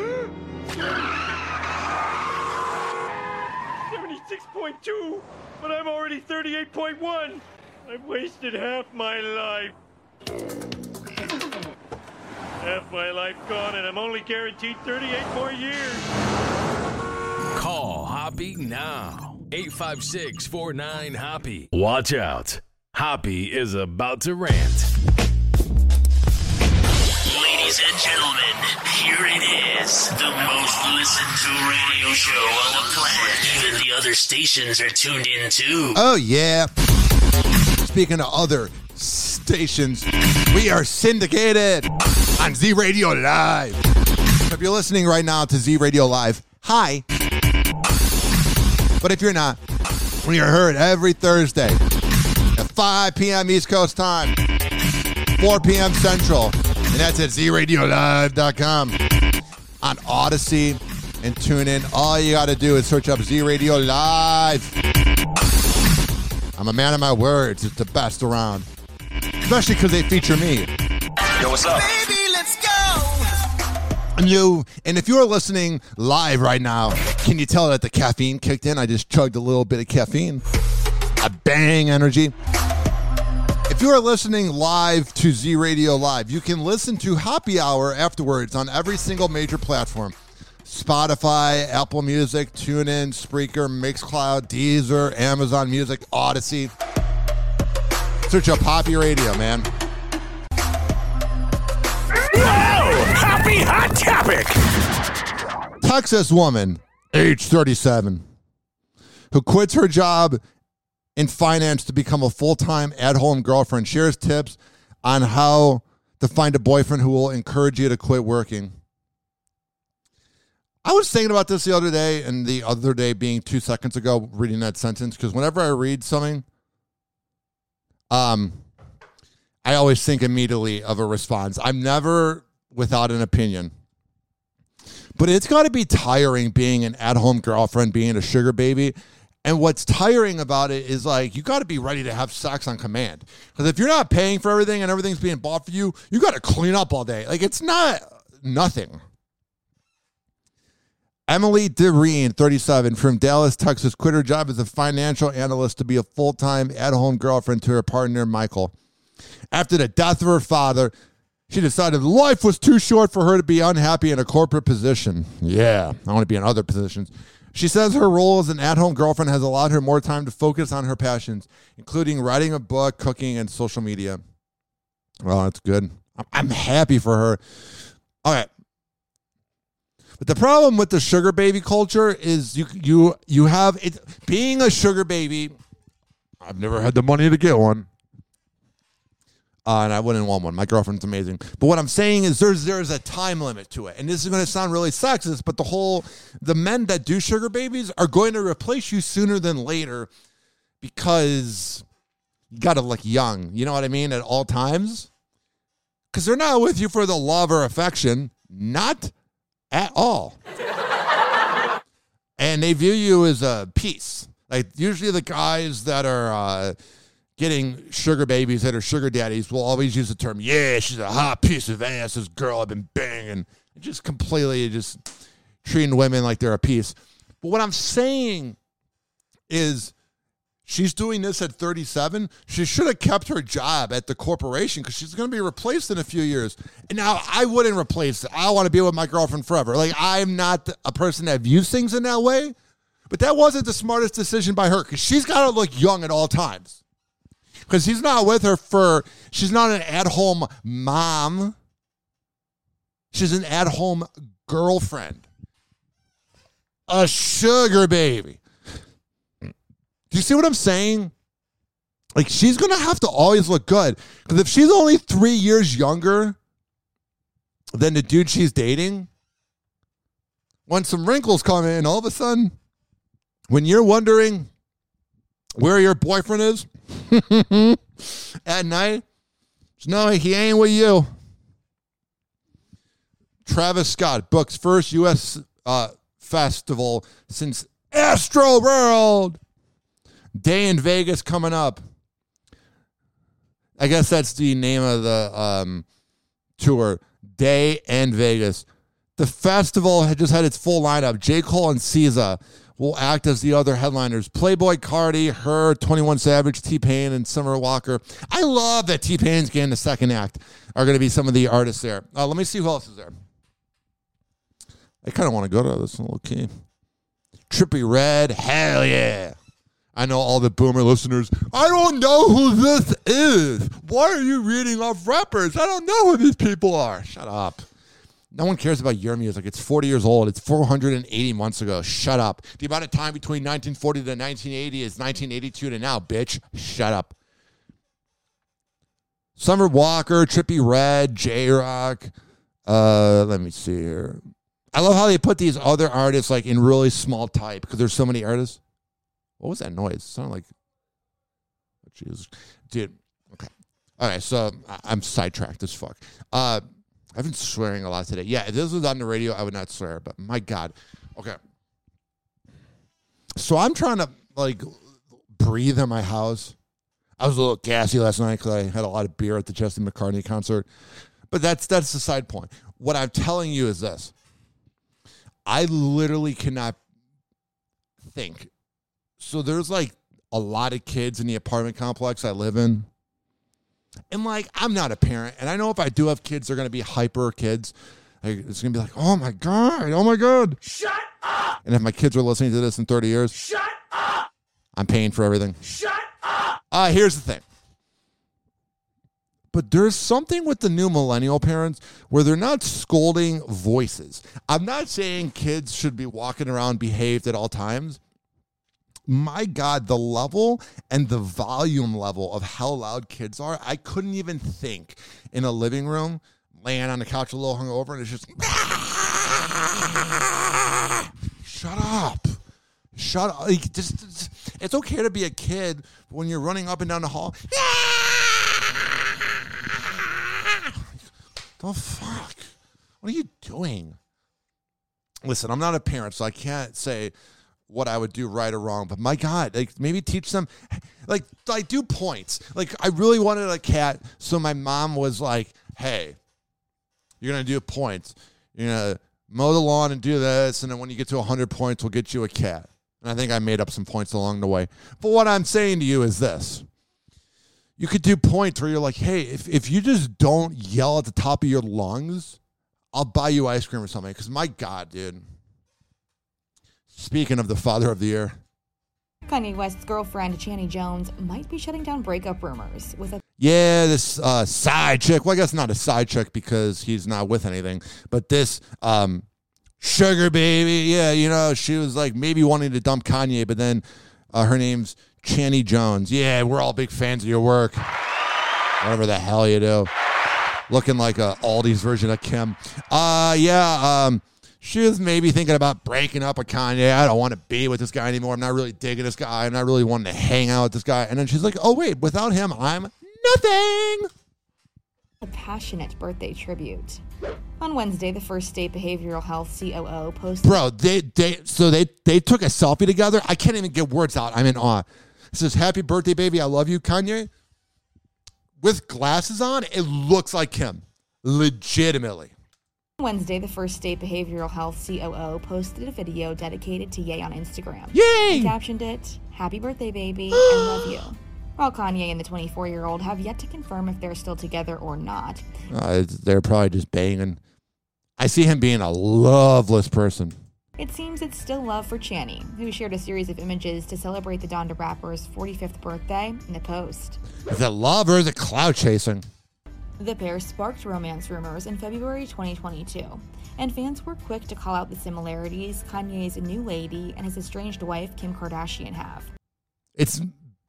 seventy-six point two, but I'm already thirty-eight point one. I've wasted half my life. Half my life gone, and I'm only guaranteed thirty-eight more years. Call Hoppy now. eight five six, four nine, Hoppy. Watch out. Hoppy is about to rant. Ladies and gentlemen, here it is. The most listened to radio show on the planet. Even the other stations are tuned in too. Oh, yeah. Speaking of other stations, we are syndicated on Z Radio Live. If you're listening right now to Z Radio Live, hi. But if you're not, we are heard every Thursday at five p.m. East Coast time, four p.m. Central, and that's at z radio live dot com. On Odyssey and TuneIn, all you got to do is search up Z Radio Live. I'm a man of my words. It's the best around, especially because they feature me. Yo, what's up? Baby, let's go. And you, and if you're listening live right now, can you tell that the caffeine kicked in? I just chugged a little bit of caffeine. A bang energy. If you are listening live to Z Radio Live, you can listen to Happy Hour afterwards on every single major platform. Spotify, Apple Music, TuneIn, Spreaker, Mixcloud, Deezer, Amazon Music, Odyssey. Search up Happy Radio, man. Wow! Happy Happy Hot Topic. Texas woman, age thirty-seven, who quits her job in finance to become a full-time at-home girlfriend, shares tips on how to find a boyfriend who will encourage you to quit working. I was thinking about this the other day, and the other day being two seconds ago, reading that sentence, because whenever I read something, um, I always think immediately of a response. I'm never without an opinion. But it's got to be tiring being an at-home girlfriend, being a sugar baby. And what's tiring about it is, like, you got to be ready to have sex on command. Because if you're not paying for everything and everything's being bought for you, you got to clean up all day. Like, it's not nothing. Emily DeReen, thirty-seven, from Dallas, Texas, quit her job as a financial analyst to be a full-time at-home girlfriend to her partner, Michael. After the death of her father, she decided life was too short for her to be unhappy in a corporate position. Yeah, I want to be in other positions. She says her role as an at-home girlfriend has allowed her more time to focus on her passions, including writing a book, cooking, and social media. Well, that's good. I'm happy for her. All right. But the problem with the sugar baby culture is you you you have it being a sugar baby. I've never had the money to get one. Uh, and I wouldn't want one. My girlfriend's amazing. But what I'm saying is there's there's a time limit to it. And this is going to sound really sexist, but the whole, the men that do sugar babies are going to replace you sooner than later because you got to look young. You know what I mean? At all times. Because they're not with you for the love or affection. Not at all. And they view you as a piece. Like, usually the guys that are uh, getting sugar babies that are sugar daddies will always use the term, yeah, she's a hot piece of ass, this girl I've been banging. Just completely just treating women like they're a piece. But what I'm saying is she's doing this at thirty-seven. She should have kept her job at the corporation because she's going to be replaced in a few years. And now I wouldn't replace it. I want to be with my girlfriend forever. Like, I'm not a person that views things in that way. But that wasn't the smartest decision by her because she's got to look young at all times. Because he's not with her for, she's not an at-home mom. She's an at-home girlfriend. A sugar baby. Do you see what I'm saying? Like, she's going to have to always look good. Because if she's only three years younger than the dude she's dating, when some wrinkles come in, all of a sudden, when you're wondering where your boyfriend is at night, no, he ain't with you. Travis Scott books first U S uh, festival since Astro World. Day in Vegas coming up. I guess that's the name of the um, tour. Day in Vegas. The festival had just had its full lineup. J. Cole and S Z A will act as the other headliners. Playboy Cardi, Her, twenty-one Savage, T-Pain, and Summer Walker. I love that T-Pain's getting the second act. Are going to be some of the artists there. Uh, let me see who else is there. I kind of want to go to this a little key. Trippie Redd, hell yeah. I know all the boomer listeners, I don't know who this is. Why are you reading off rappers? I don't know who these people are. Shut up. No one cares about your music. It's forty years old. It's four hundred eighty months ago. Shut up. The amount of time between nineteen forty to nineteen eighty is nineteen eighty-two to now, bitch. Shut up. Summer Walker, Trippie Redd, J-Rock. Uh, let me see here. I love how they put these other artists like in really small type because there's so many artists. What was that noise? It sounded like, oh, Jesus, dude. Okay, all right. So I'm sidetracked as fuck. Uh, I've been swearing a lot today. Yeah, if this was on the radio, I would not swear. But my God, okay. So I'm trying to like breathe in my house. I was a little gassy last night because I had a lot of beer at the Justin McCartney concert. But that's that's the side point. What I'm telling you is this. I literally cannot think. So there's like a lot of kids in the apartment complex I live in. And like, I'm not a parent. And I know if I do have kids, they're going to be hyper kids. Like, it's going to be like, oh my God, oh my God. Shut up! And if my kids are listening to this in thirty years, shut up! I'm paying for everything. Shut up! Uh, here's the thing. but there's something with the new millennial parents where they're not scolding voices. I'm not saying kids should be walking around behaved at all times. My God, the level and the volume level of how loud kids are, I couldn't even think in a living room, laying on the couch a little hungover, and it's just, shut up. Shut up. Like, just, just, it's okay to be a kid when you're running up and down the hall. The fuck? What are you doing? Listen, I'm not a parent, so I can't say what I would do right or wrong, but my God, like maybe teach them, like, like do points. Like I really wanted a cat, so my mom was like, hey, you're going to do points. You're going to mow the lawn and do this, and then when you get to one hundred points, we'll get you a cat. And I think I made up some points along the way. But what I'm saying to you is this. You could do points where you're like, hey, if, if you just don't yell at the top of your lungs, I'll buy you ice cream or something. Because my God, dude. Speaking of the father of the year. Kanye West's girlfriend, Channing Jones, might be shutting down breakup rumors with a... Yeah, this uh, side chick. Well, I guess not a side chick because he's not with anything. But this um, sugar baby, yeah, you know, she was like maybe wanting to dump Kanye, but then uh, her name's Channing Jones. Yeah, we're all big fans of your work. Whatever the hell you do. Looking like a Aldi's version of Kim. Uh, yeah, um... she was maybe thinking about breaking up with Kanye. I don't want to be with this guy anymore. I'm not really digging this guy. I'm not really wanting to hang out with this guy. And then she's like, oh, wait, without him, I'm nothing. A passionate birthday tribute. On Wednesday, the First State Behavioral Health C O O posted... Bro, they, they, so they, they took a selfie together. I can't even get words out. I'm in awe. It says, happy birthday, baby. I love you, Kanye. With glasses on, it looks like Kim. Legitimately. Wednesday, the First State Behavioral Health C O O posted a video dedicated to Ye on Instagram. Yay! And captioned it, happy birthday, baby, I love you. While Kanye and the twenty-four-year-old have yet to confirm if they're still together or not. Uh, they're probably just banging. I see him being a loveless person. It seems it's still love for Channing, who shared a series of images to celebrate the Donda rapper's forty-fifth birthday in the post. Is it love or is it cloud chasing? The pair sparked romance rumors in February twenty twenty-two, and fans were quick to call out the similarities Kanye's new lady and his estranged wife Kim Kardashian have. It's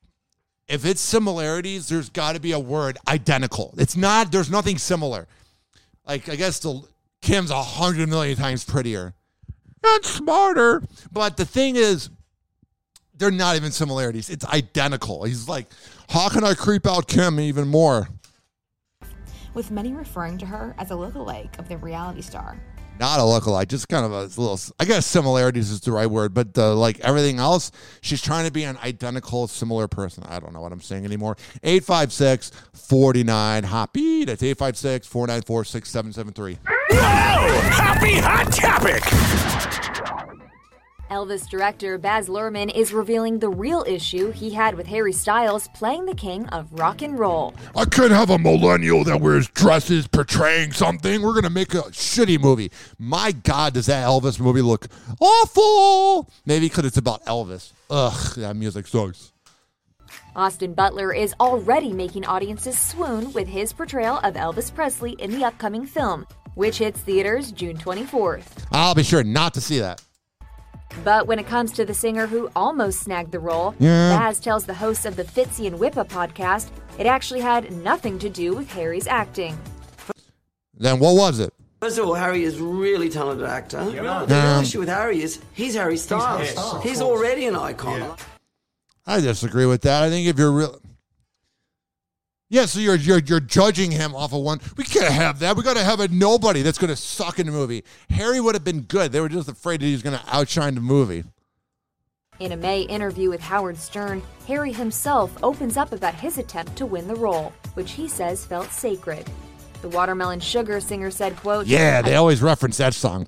if it's similarities, there's got to be a word identical. It's not. There's nothing similar. Like I guess the Kim's a hundred million times prettier and smarter, but the thing is, they're not even similarities. It's identical. He's like, how can I creep out Kim even more? With many referring to her as a lookalike of the reality star. Not a lookalike, just kind of a little, I guess similarities is the right word, but uh, like everything else, she's trying to be an identical, similar person. I don't know what I'm saying anymore. eight five six, four nine, HOPPY. That's eight five six, four nine four, six seven seven three. Whoa! Happy Hot Topic! Elvis director Baz Luhrmann is revealing the real issue he had with Harry Styles playing the king of rock and roll. I couldn't have a millennial that wears dresses portraying something. We're going to make a shitty movie. My God, does that Elvis movie look awful? Maybe because it's about Elvis. Ugh, that music sucks. Austin Butler is already making audiences swoon with his portrayal of Elvis Presley in the upcoming film, which hits theaters June twenty-fourth. I'll be sure not to see that. But when it comes to the singer who almost snagged the role, yeah. Baz tells the hosts of the Fitzy and Whippa podcast it actually had nothing to do with Harry's acting. Then what was it? First of all, Harry is a really talented actor. Yeah. The Um, real issue with Harry is he's Harry Styles. He's, Styles. he's already an icon. Yeah. I disagree with that. I think if you're real... Yeah, so you're you're you're judging him off of one. We can't have that. We got to have a nobody that's going to suck in the movie. Harry would have been good. They were just afraid that he was going to outshine the movie. In a May interview with Howard Stern, Harry himself opens up about his attempt to win the role, which he says felt sacred. The Watermelon Sugar singer said, quote, Yeah, they always reference that song.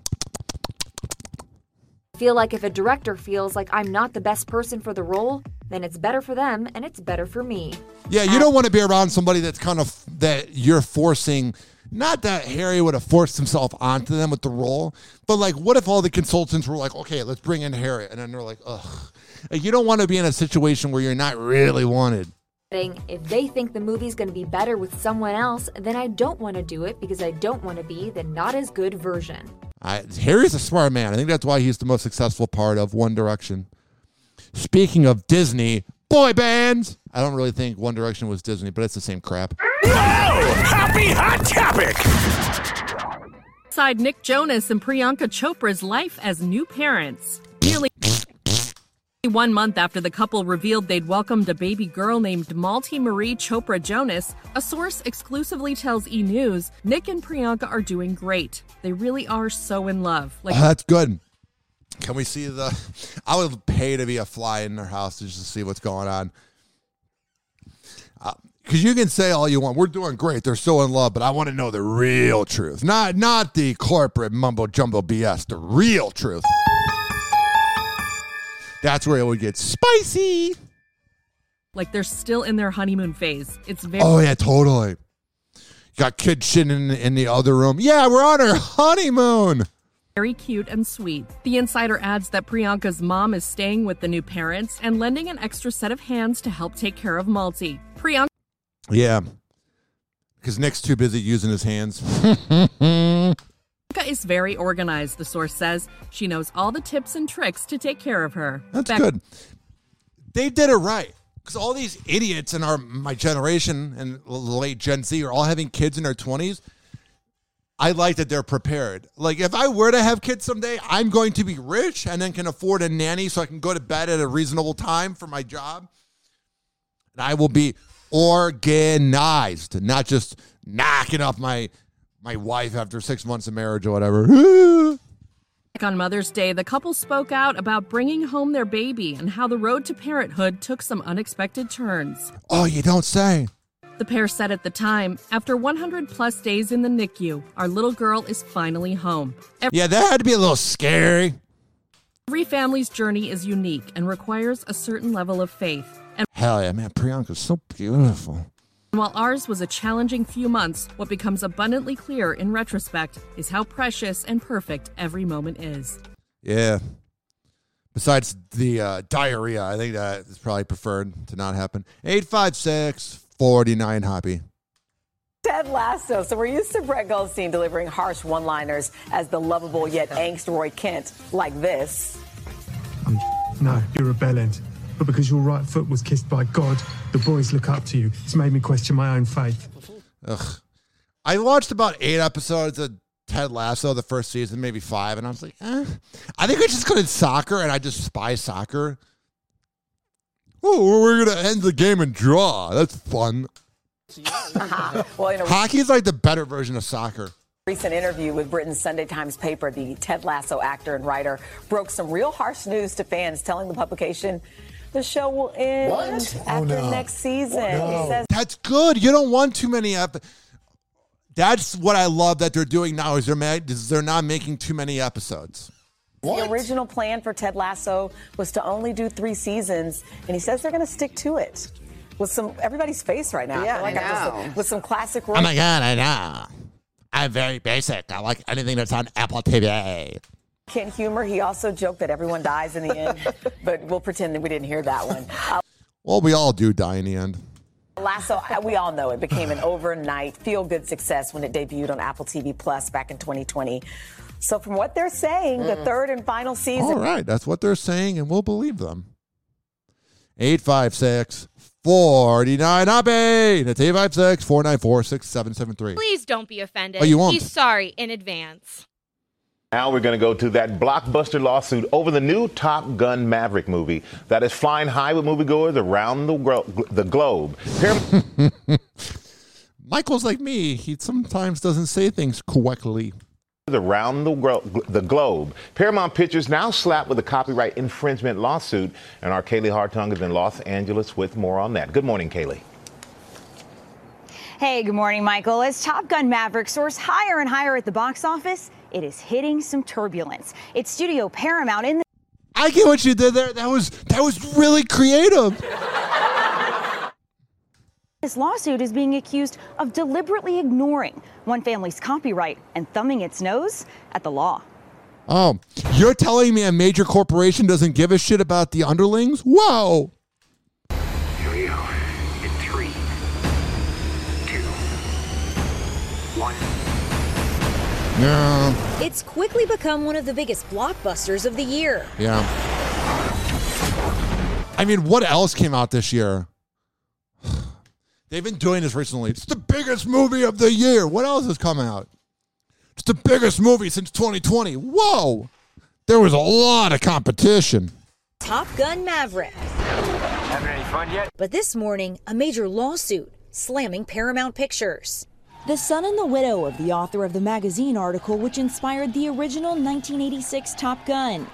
I feel like if a director feels like I'm not the best person for the role, then it's better for them and it's better for me. Yeah, you don't want to be around somebody that's kind of, that you're forcing, not that Harry would have forced himself onto them with the role, but like, what if all the consultants were like, okay, let's bring in Harry, and then they're like, ugh. Like, you don't want to be in a situation where you're not really wanted. If they think the movie's going to be better with someone else, then I don't want to do it because I don't want to be the not as good version. I, Harry's a smart man. I think that's why he's the most successful part of One Direction. Speaking of Disney boy bands, I don't really think One Direction was Disney, but it's the same crap. Whoa! Happy Hot Topic! Side Nick Jonas and Priyanka Chopra's life as new parents. Nearly one month after the couple revealed they'd welcomed a baby girl named Malti Marie Chopra Jonas, a source exclusively tells E! News Nick and Priyanka are doing great. They really are so in love. Like, oh, that's good. Can we see the... I would pay to be a fly in their house just to see what's going on. Because uh, you can say all you want. We're doing great. They're so in love. But I want to know the real truth. Not, not the corporate mumbo-jumbo B S. The real truth. That's where it would get spicy. Like they're still in their honeymoon phase. It's very... Oh, yeah, totally. Got kids sitting in, in the other room. Yeah, we're on our honeymoon. Very cute and sweet. The insider adds that Priyanka's mom is staying with the new parents and lending an extra set of hands to help take care of Malti. Priyanka... Yeah, because Nick's too busy using his hands. is very organized, the source says. She knows all the tips and tricks to take care of her. That's Back- good. They did it right. Because all these idiots in our my generation and late Gen Z are all having kids in their twenties. I like that they're prepared. Like, if I were to have kids someday, I'm going to be rich and then can afford a nanny so I can go to bed at a reasonable time for my job. And I will be organized, not just knocking up my my wife after six months of marriage or whatever. On Mother's Day, the couple spoke out about bringing home their baby and how the road to parenthood took some unexpected turns. Oh, you don't say. The pair said at the time, after one hundred plus days in the N I C U, our little girl is finally home. Every- yeah, that had to be a little scary. Every family's journey is unique and requires a certain level of faith. And hell yeah, man, Priyanka's so beautiful. While ours was a challenging few months, what becomes abundantly clear in retrospect is how precious and perfect every moment is. Yeah. Besides the uh, diarrhea, I think that is probably preferred to not happen. eight five six, four nine, Hoppy. Ted Lasso. So we're used to Brett Goldstein delivering harsh one-liners as the lovable yet angst Roy Kent, like this. Um, no, you're a bellend. But because your right foot was kissed by God, the boys look up to you. It's made me question my own faith. Ugh. I watched about eight episodes of Ted Lasso, the first season, maybe five, and I was like, eh. I think I just good at soccer, and I just despise soccer. Oh, we're going to end the game and draw. That's fun. Uh-huh. Well, in a hockey is like the better version of soccer. Recent interview with Britain's Sunday Times paper, the Ted Lasso actor and writer broke some real harsh news to fans, telling the publication the show will end what? after oh, no. next season. No. He says that's good. You don't want too many episodes. That's what I love that they're doing now is they're mad, is they're not making too many episodes. What? The original plan for Ted Lasso was to only do three seasons, and he says they're going to stick to it. With some everybody's face right now. Yeah, I feel like I know. I'm just, with some classic. Oh my God, I know. I'm very basic. I like anything that's on Apple T V. Kent humor. He also joked that everyone dies in the end, but we'll pretend that we didn't hear that one. Uh, well, we all do die in the end. Lasso, we all know it became an overnight feel-good success when it debuted on Apple T V Plus back in twenty twenty. So from what they're saying, mm. the third and final season. All right, that's what they're saying, and we'll believe them. eight five six, four nine, Hoppy. That's eight five six, four nine four, six seven seven three. Please don't be offended. Oh, you won't? He's sorry in advance. Now we're going to go to that blockbuster lawsuit over the new Top Gun Maverick movie that is flying high with moviegoers around the, gro- the globe. Michael's like me. He sometimes doesn't say things correctly. Around the, gro- the globe. Paramount Pictures now slapped with a copyright infringement lawsuit, and our Kaylee Hartung is in Los Angeles with more on that. Good morning, Kaylee. Hey, good morning, Michael. As Top Gun Maverick soars higher and higher at the box office, it is hitting some turbulence. It's Studio Paramount in the... I get what you did there. That was that was really creative. This lawsuit is being accused of deliberately ignoring one family's copyright and thumbing its nose at the law. Oh, you're telling me a major corporation doesn't give a shit about the underlings? Whoa. Here we go. Into one. Yeah. It's quickly become one of the biggest blockbusters of the year. Yeah. I mean, what else came out this year? They've been doing this recently. It's the biggest movie of the year. What else has come out? It's the biggest movie since twenty twenty. Whoa. There was a lot of competition. Top Gun Maverick. Having any fun yet? But this morning, a major lawsuit slamming Paramount Pictures. The son and the widow of the author of the magazine article which inspired the original nineteen eighty-six Top Gun.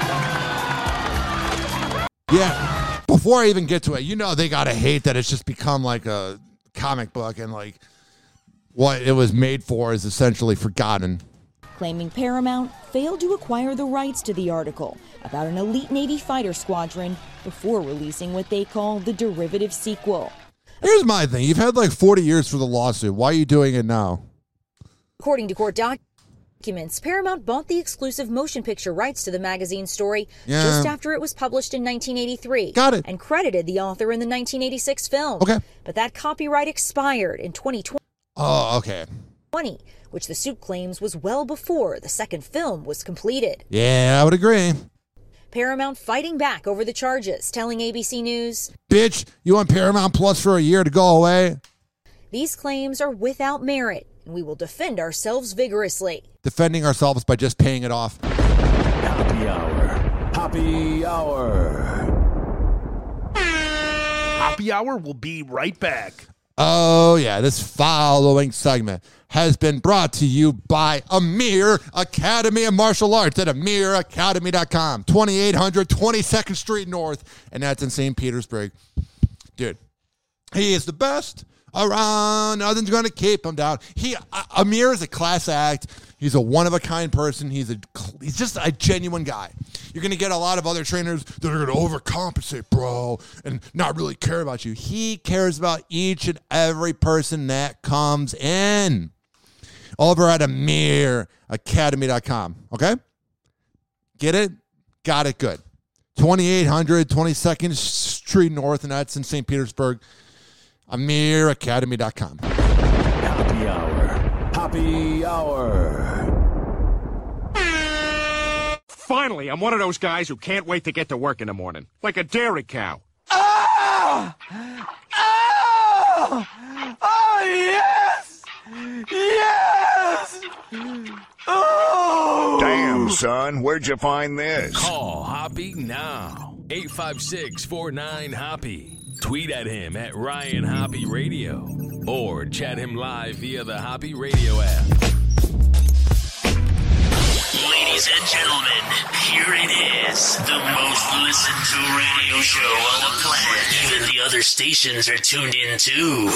Yeah, before I even get to it, you know they gotta hate that it's just become like a comic book and like what it was made for is essentially forgotten. Claiming Paramount failed to acquire the rights to the article about an elite Navy fighter squadron before releasing what they call the derivative sequel. Here's my thing. You've had like forty years for the lawsuit. Why are you doing it now? According to court documents, Paramount bought the exclusive motion picture rights to the magazine story Yeah. just after it was published in nineteen eighty-three. Got it. And credited the author in the nineteen eighty-six film. Okay. But that copyright expired in twenty Oh, okay. twenty, which the suit claims was well before the second film was completed. Yeah, I would agree. Paramount fighting back over the charges, telling A B C News, Bitch, you want Paramount Plus for a year to go away? these claims are without merit, and we will defend ourselves vigorously. Defending ourselves by just paying it off. Happy hour. Happy hour. Happy hour will be right back. Oh, yeah, this following segment has been brought to you by Amir Academy of Martial Arts at amir academy dot com, twenty-eight hundred twenty-second Street North, and that's in Saint Petersburg. Dude, he is the best around. Nothing's going to keep him down. He uh, Amir is a class act. He's a one-of-a-kind person. He's a he's just a genuine guy. You're going to get a lot of other trainers that are going to overcompensate, bro, and not really care about you. He cares about each and every person that comes in. Over at amir academy dot com, okay? Get it? Got it good. twenty-eight hundred twenty-second Street North, and that's in Saint Petersburg. amir academy dot com. Happy hour. Happy hour. Finally, I'm one of those guys who can't wait to get to work in the morning. Like a dairy cow. Ah! Ah! Oh, yes! Yes! Oh! Damn, son, where'd you find this? Call Hoppy now. eight five six, four nine, Hoppy. Tweet at him at Ryan Hoppy Radio. Or chat him live via the Hoppy Radio app. Ladies and gentlemen, here it is. The most listened to radio show on the planet. Even the other stations are tuned in too.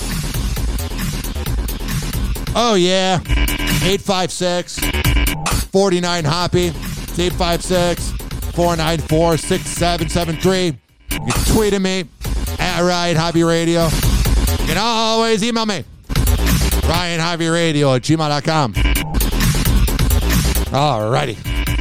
Oh, yeah. eight five six, four nine, Hoppy. It's eight five six, four nine four, six seven seven three. You can tweet at me at Ryan Hoppy Radio. You can always email me. Ryan Hoppy Radio at gmail dot com. All righty.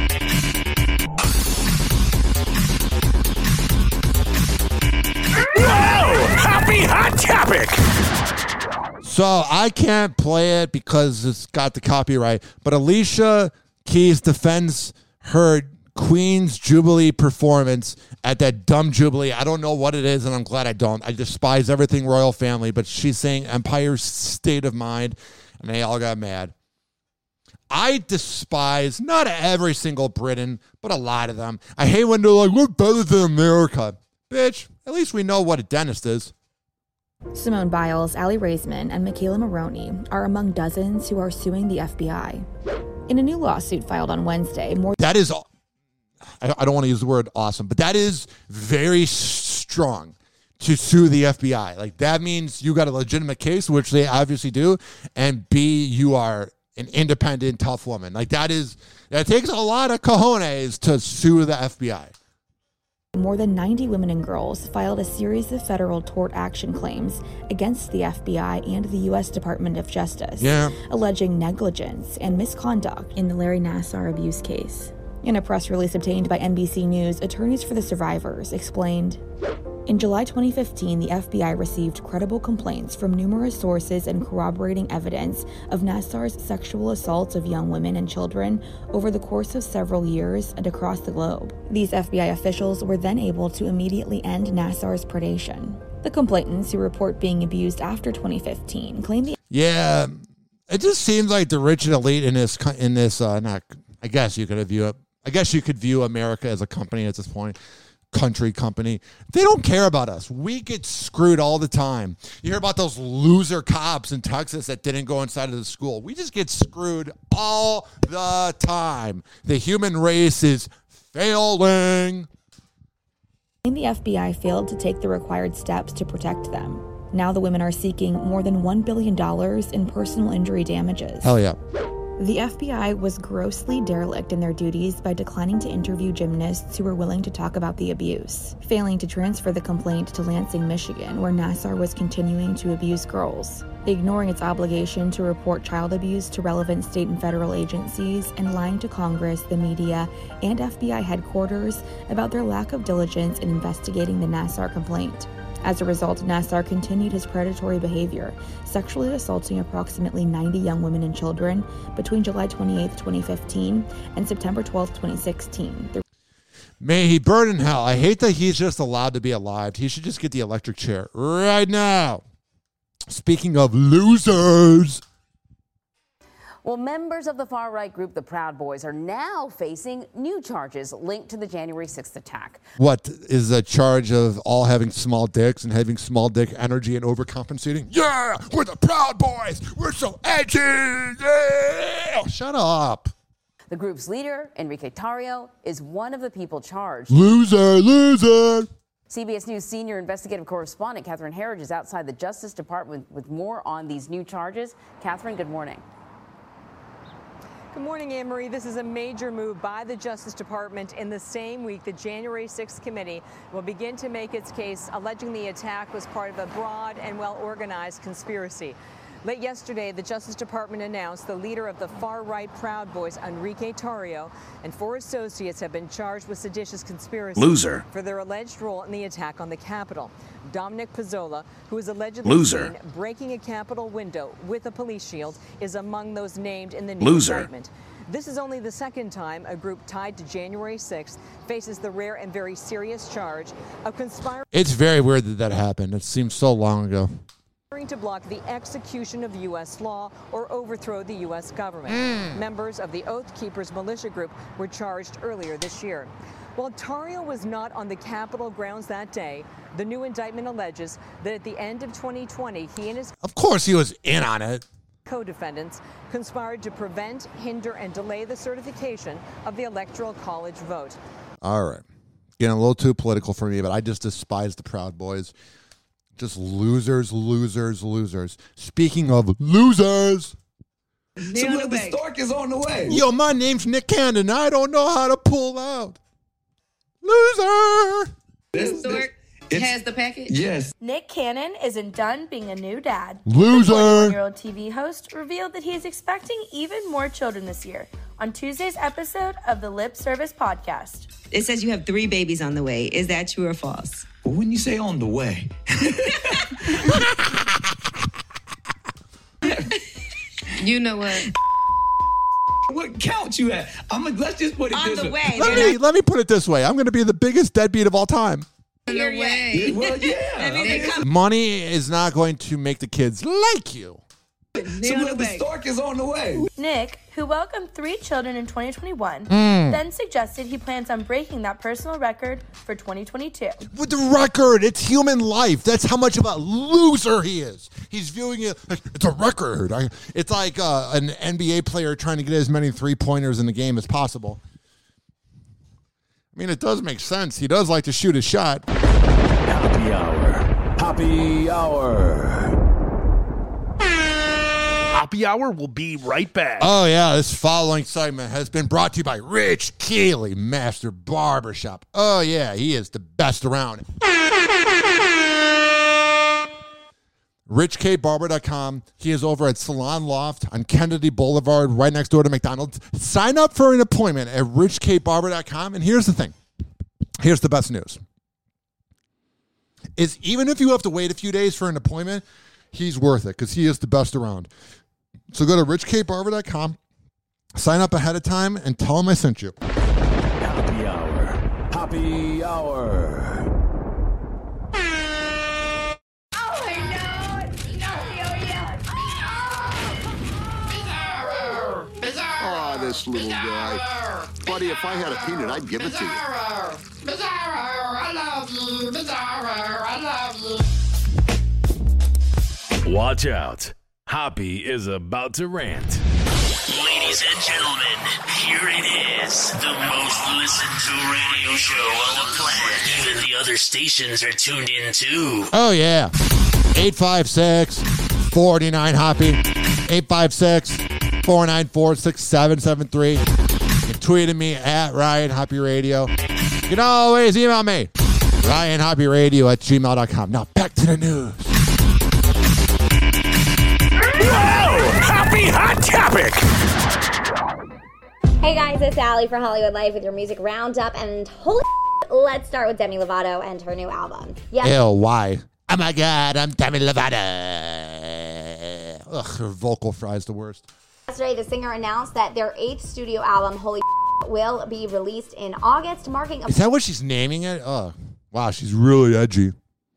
Whoa! Happy hot topic! So I can't play it because it's got the copyright, but Alicia Keys defends her Queen's Jubilee performance at that dumb Jubilee. I don't know what it is, and I'm glad I don't. I despise everything royal family, but she's saying Empire's State of Mind, and they all got mad. I despise not every single Briton, but a lot of them. I hate when they're like, we're better than America. Bitch, at least we know what a dentist is. Simone Biles, Aly Raisman, and Michaela Maroney are among dozens who are suing the F B I. In a new lawsuit filed on Wednesday, more That is, I I don't want to use the word awesome, but that is very strong to sue the F B I. Like, that means you got a legitimate case, which they obviously do, and B, you are an independent, tough woman. Like, that is, that takes a lot of cojones to sue the F B I. More than ninety women and girls filed a series of federal tort action claims against the F B I and the U S Department of Justice, yeah. alleging negligence and misconduct in the Larry Nassar abuse case. In a press release obtained by N B C News, attorneys for the survivors explained, In July twenty fifteen, the F B I received credible complaints from numerous sources and corroborating evidence of Nassar's sexual assaults of young women and children over the course of several years and across the globe. These F B I officials were then able to immediately end Nassar's predation. The complainants who report being abused after twenty fifteen claim the Yeah, it just seems like the rich and elite in this co- in this uh, not. I guess you could view it. I guess you could view America as a company at this point. Country company. They don't care about us. We get screwed all the time. You hear about those loser cops in Texas that didn't go inside of the school. We just get screwed all the time. The human race is failing. The F B I failed to take the required steps to protect them. Now the women are seeking more than one billion dollars in personal injury damages. Hell yeah. The F B I was grossly derelict in their duties by declining to interview gymnasts who were willing to talk about the abuse, failing to transfer the complaint to Lansing, Michigan, where Nassar was continuing to abuse girls, ignoring its obligation to report child abuse to relevant state and federal agencies, and lying to Congress, the media, and F B I headquarters about their lack of diligence in investigating the Nassar complaint. As a result, Nassar continued his predatory behavior, sexually assaulting approximately ninety young women and children between July twenty-eighth, twenty fifteen and September twelfth, twenty sixteen. The- May he burn in hell. I hate that he's just allowed to be alive. He should just get the electric chair right now. Speaking of losers. Well, members of the far-right group, the Proud Boys, are now facing new charges linked to the January sixth attack. What is the charge of all having small dicks and having small dick energy and overcompensating? Yeah, we're the Proud Boys. We're so edgy. Yeah. Shut up. The group's leader, Enrique Tarrio, is one of the people charged. Loser, loser. C B S News senior investigative correspondent Catherine Herridge is outside the Justice Department with more on these new charges. Catherine, good morning. Good morning, Anne-Marie. This is a major move by the Justice Department. In the same week, the January sixth committee will begin to make its case, alleging the attack was part of a broad and well-organized conspiracy. Late yesterday, the Justice Department announced the leader of the far-right Proud Boys, Enrique Tarrio, and four associates have been charged with seditious conspiracy Loser. for their alleged role in the attack on the Capitol. Dominic Pizzola, who is allegedly Loser. seen breaking a Capitol window with a police shield, is among those named in the new Loser. indictment. This is only the second time a group tied to January sixth faces the rare and very serious charge of conspiring It's very weird that that happened. It seems so long ago. to block the execution of U S law or overthrow the U S government. Mm. Members of the Oath Keepers militia group were charged earlier this year. While Tarrio was not on the Capitol grounds that day, the new indictment alleges that at the end of twenty twenty, he and his Of course he was in on it. co-defendants conspired to prevent, hinder, and delay the certification of the Electoral College vote. All right. Getting a little too political for me, but I just despise the Proud Boys. Just losers, losers, losers. Speaking of losers. So look, the stork is on the way. Yo, my name's Nick Cannon. I don't know how to pull out. Loser. This Stork has the package? Yes. Nick Cannon isn't done being a new dad. Loser. The twenty-one-year-old T V host revealed that he is expecting even more children this year on Tuesday's episode of the Lip Service Podcast. It says you have three babies on the way. Is that true or false? Well, when you say on the way. You know what? What count you at? I'm gonna, let's just put it On this the way. way. Let me, let me put it this way. I'm going to be the biggest deadbeat of all time. On the way. Yeah, well, yeah. That means they come- Money is not going to make the kids like you. So look, the stork is on the way. Nick, who welcomed three children in twenty twenty-one, Mm. then suggested he plans on breaking that personal record for twenty twenty-two. With the record, it's human life. That's how much of a loser he is. He's viewing it like it's a record. I, it's like uh, an N B A player trying to get as many three-pointers in the game as possible. I mean, it does make sense. He does like to shoot a shot. Happy hour. Happy hour. Happy Hour will be right back. Oh, yeah, this following segment has been brought to you by Rich Keeley, Master Barbershop. Oh, yeah, he is the best around. rich k barber dot com. He is over at Salon Loft on Kennedy Boulevard, right next door to McDonald's. Sign up for an appointment at rich k barber dot com. And here's the thing. Here's the best news. is even if you have to wait a few days for an appointment, he's worth it because he is the best around. So go to rich k barber dot com, sign up ahead of time, and tell him I sent you. Happy Hour. Happy Hour. Oh, this little guy. Buddy, if I had a peanut, I'd give it to you. Bizarro, I love you. Bizarro, I love you. Watch out. Hoppy is about to rant. Ladies and gentlemen, here it is. The most listened to radio show on the planet. Even the other stations are tuned in too. Oh, yeah. eight five six, four nine, Hoppy. eight five six, four nine four, six seven seven three. You can tweet at me at Ryan Hoppy Radio. You can always email me, Ryan Hoppy Radio at gmail dot com. Now back to the news. Whoa! Happy Hot Topic! Hey guys, it's Allie for Hollywood Life with your music roundup, and holy let's start with Demi Lovato and her new album. Yes. Ew, why? Oh my God, I'm Demi Lovato. Ugh, her vocal fry's the worst. Yesterday, the singer announced that their eighth studio album, Holy will be released in August, marking a Is that what she's naming it? Oh, wow, she's really edgy.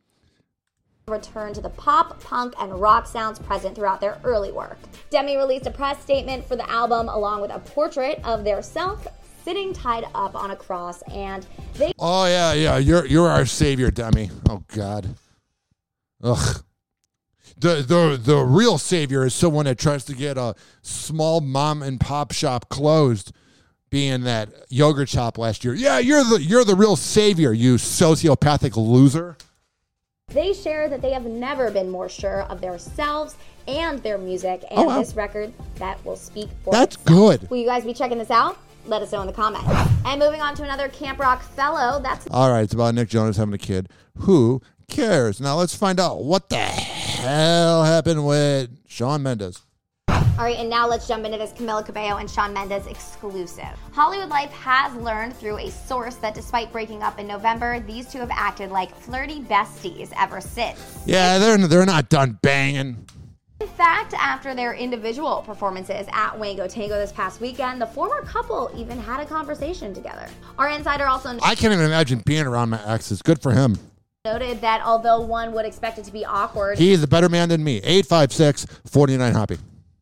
return to the pop, punk, and rock sounds present throughout their early work. Demi released a press statement for the album along with a portrait of their self sitting tied up on a cross, and they Oh, yeah, yeah, you're you're our savior, Demi. Oh, God. Ugh. The, the the real savior is someone that tries to get a small mom and pop shop closed, being that yogurt shop last year. Yeah, you're the you're the real savior, you sociopathic loser. They share that they have never been more sure of themselves and their music, and Oh, wow. this record that will speak for That's itself. good. Will you guys be checking this out? Let us know in the comments. And moving on to another Camp Rock fellow, that's All right, it's about Nick Jonas having a kid. Who cares? Now let's find out what the hell happened with Shawn Mendes. All right, and now let's jump into this Camila Cabello and Shawn Mendes exclusive. Hollywood Life has learned through a source that despite breaking up in November, these two have acted like flirty besties ever since. Yeah, they're they're not done banging. In fact, after their individual performances at Wango Tango this past weekend, the former couple even had a conversation together. Our insider also I can't even imagine being around my exes. Good for him. noted that although one would expect it to be awkward, He's a better man than me. eight five six, four nine, Hoppy.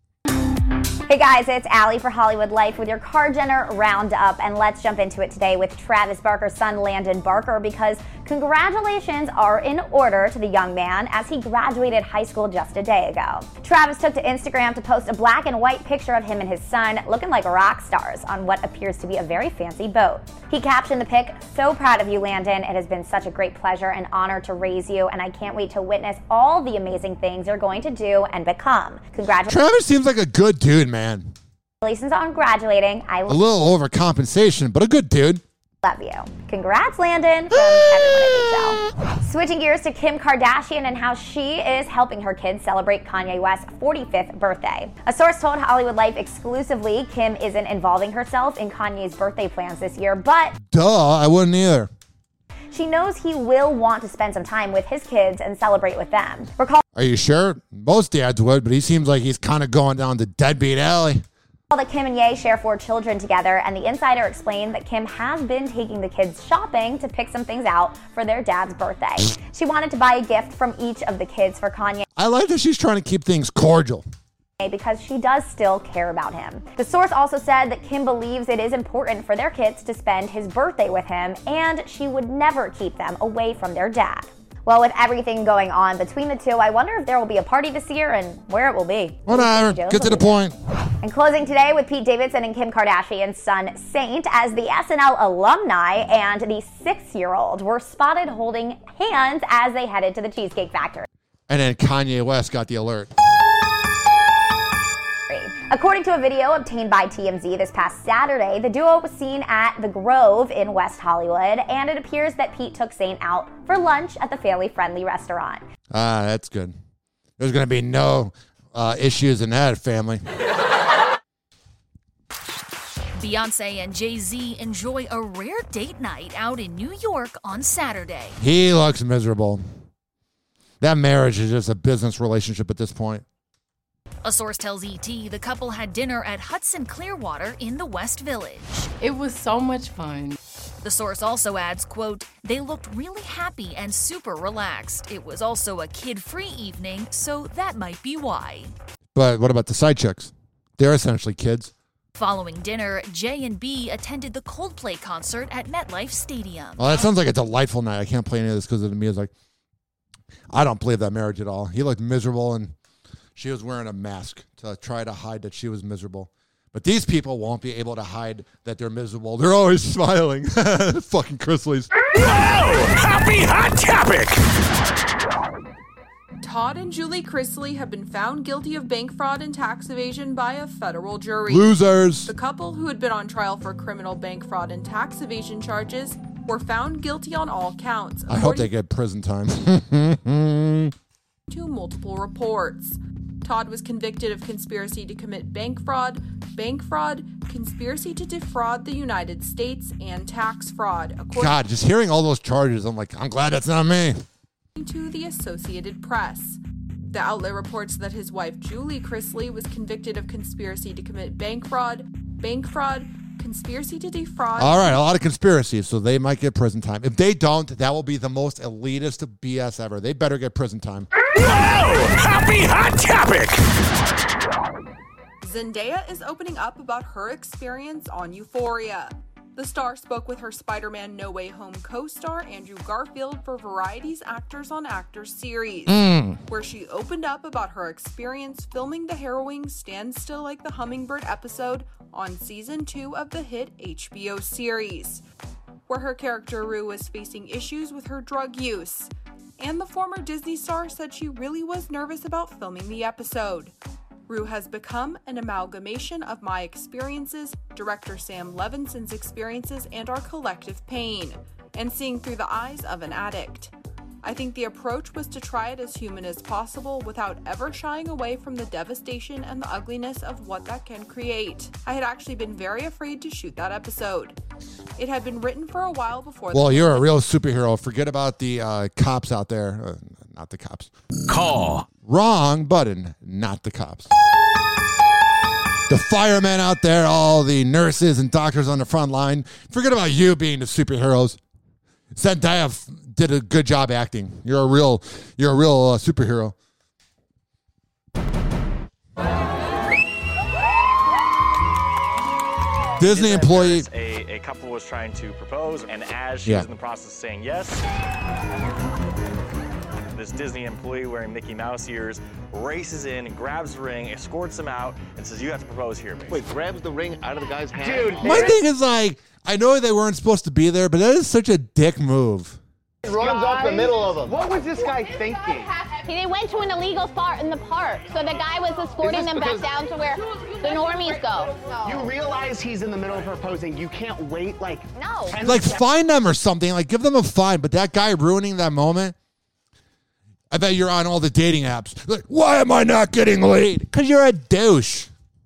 Hey guys, it's Allie for Hollywood Life with your Car Jenner Roundup, and let's jump into it today with Travis Barker's son, Landon Barker, because congratulations are in order to the young man as he graduated high school just a day ago. Travis took to Instagram to post a black and white picture of him and his son looking like rock stars on what appears to be a very fancy boat. He captioned the pic, "So proud of you, Landon. It has been such a great pleasure and honor to raise you, and I can't wait to witness all the amazing things you're going to do and become. Congratulations." Travis seems like a good dude, man. Congratulations on graduating. I A little overcompensation, but a good dude. love you. Congrats, Landon, from everyone at Rachel. Switching gears to Kim Kardashian and how she is helping her kids celebrate Kanye West's forty-fifth birthday. A source told Hollywood Life exclusively Kim isn't involving herself in Kanye's birthday plans this year, but Duh, I wouldn't either. she knows he will want to spend some time with his kids and celebrate with them. Recall Are you sure? Most dads would, but he seems like he's kind of going down the deadbeat alley. that Kim and Ye share four children together, and the insider explained that Kim has been taking the kids shopping to pick some things out for their dad's birthday. She wanted to buy a gift from each of the kids for Kanye I like that she's trying to keep things cordial. because she does still care about him. The source also said that Kim believes it is important for their kids to spend his birthday with him, and she would never keep them away from their dad. Well, with everything going on between the two, I wonder if there will be a party this year and where it will be. Whatever, get to the point. And closing today with Pete Davidson and Kim Kardashian's son, Saint, as the S N L alumni and the six-year-old were spotted holding hands as they headed to the Cheesecake Factory. And then Kanye West got the alert. According to a video obtained by T M Z this past Saturday, the duo was seen at the Grove in West Hollywood, and it appears that Pete took Saint out for lunch at the family-friendly restaurant. Ah, that's good. There's going to be no uh, issues in that family. Beyonce and Jay-Z enjoy a rare date night out in New York on Saturday. He looks miserable. That marriage is just a business relationship at this point. A source tells E T the couple had dinner at Hudson Clearwater in the West Village. It was so much fun. The source also adds, quote, they looked really happy and super relaxed. It was also a kid-free evening, so that might be why. But what about the side chicks? They're essentially kids. Following dinner, J and B attended the Coldplay concert at MetLife Stadium. Well, that sounds like a delightful night. I can't play any of this because to me it's like, I don't believe that marriage at all. He looked miserable and she was wearing a mask to try to hide that she was miserable. But these people won't be able to hide that they're miserable. They're always smiling. Fucking Chrisleys. Happy Hot Topic! Todd and Julie Chrisley have been found guilty of bank fraud and tax evasion by a federal jury. Losers. The couple, who had been on trial for criminal bank fraud and tax evasion charges, were found guilty on all counts. I hope they get prison time. To multiple reports. Todd was convicted of conspiracy to commit bank fraud, bank fraud, conspiracy to defraud the United States, and tax fraud. According God, just hearing all those charges, I'm like, I'm glad that's not me. To the Associated Press. The outlet reports that his wife, Julie Chrisley, was convicted of conspiracy to commit bank fraud, bank fraud, conspiracy to defraud. All right, a lot of conspiracies, so they might get prison time. If they don't, that will be the most elitist B S ever. They better get prison time. Happy Hot Topic! Zendaya is opening up about her experience on Euphoria. The star spoke with her Spider-Man No Way Home co-star Andrew Garfield for Variety's Actors on Actors series, mm. where she opened up about her experience filming the harrowing Stand Still Like the Hummingbird episode on season two of the hit H B O series, where her character Rue was facing issues with her drug use. And the former Disney star said she really was nervous about filming the episode. Rue has become an amalgamation of my experiences, director Sam Levinson's experiences, and our collective pain, and seeing through the eyes of an addict. I think the approach was to try it as human as possible without ever shying away from the devastation and the ugliness of what that can create. I had actually been very afraid to shoot that episode. It had been written for a while before. Well, you're a real superhero. Forget about the uh, cops out there. Uh, not the cops. Call. Wrong button. Not the cops. The firemen out there, all the nurses and doctors on the front line. Forget about you being the superheroes. Zendaya f- did a good job acting. You're a real, you're a real uh, superhero. Disney employee. A, a couple was trying to propose, and as she Yeah. was in the process of saying yes, this Disney employee wearing Mickey Mouse ears races in, grabs the ring, escorts him out, and says, "You have to propose here, baby." Wait, grabs the ring out of the guy's hand? Dude, My thing is like, I know they weren't supposed to be there, but that is such a dick move. Runs up the middle of them. What was this guy thinking? They went to an illegal spot in the park, so the guy was escorting them back down to where the normies go. You realize he's in the middle of proposing. You can't wait like no. Like, fine them or something. Like, give them a fine. But that guy ruining that moment, I bet you're on all the dating apps. Like, why am I not getting laid? Because you're a douche.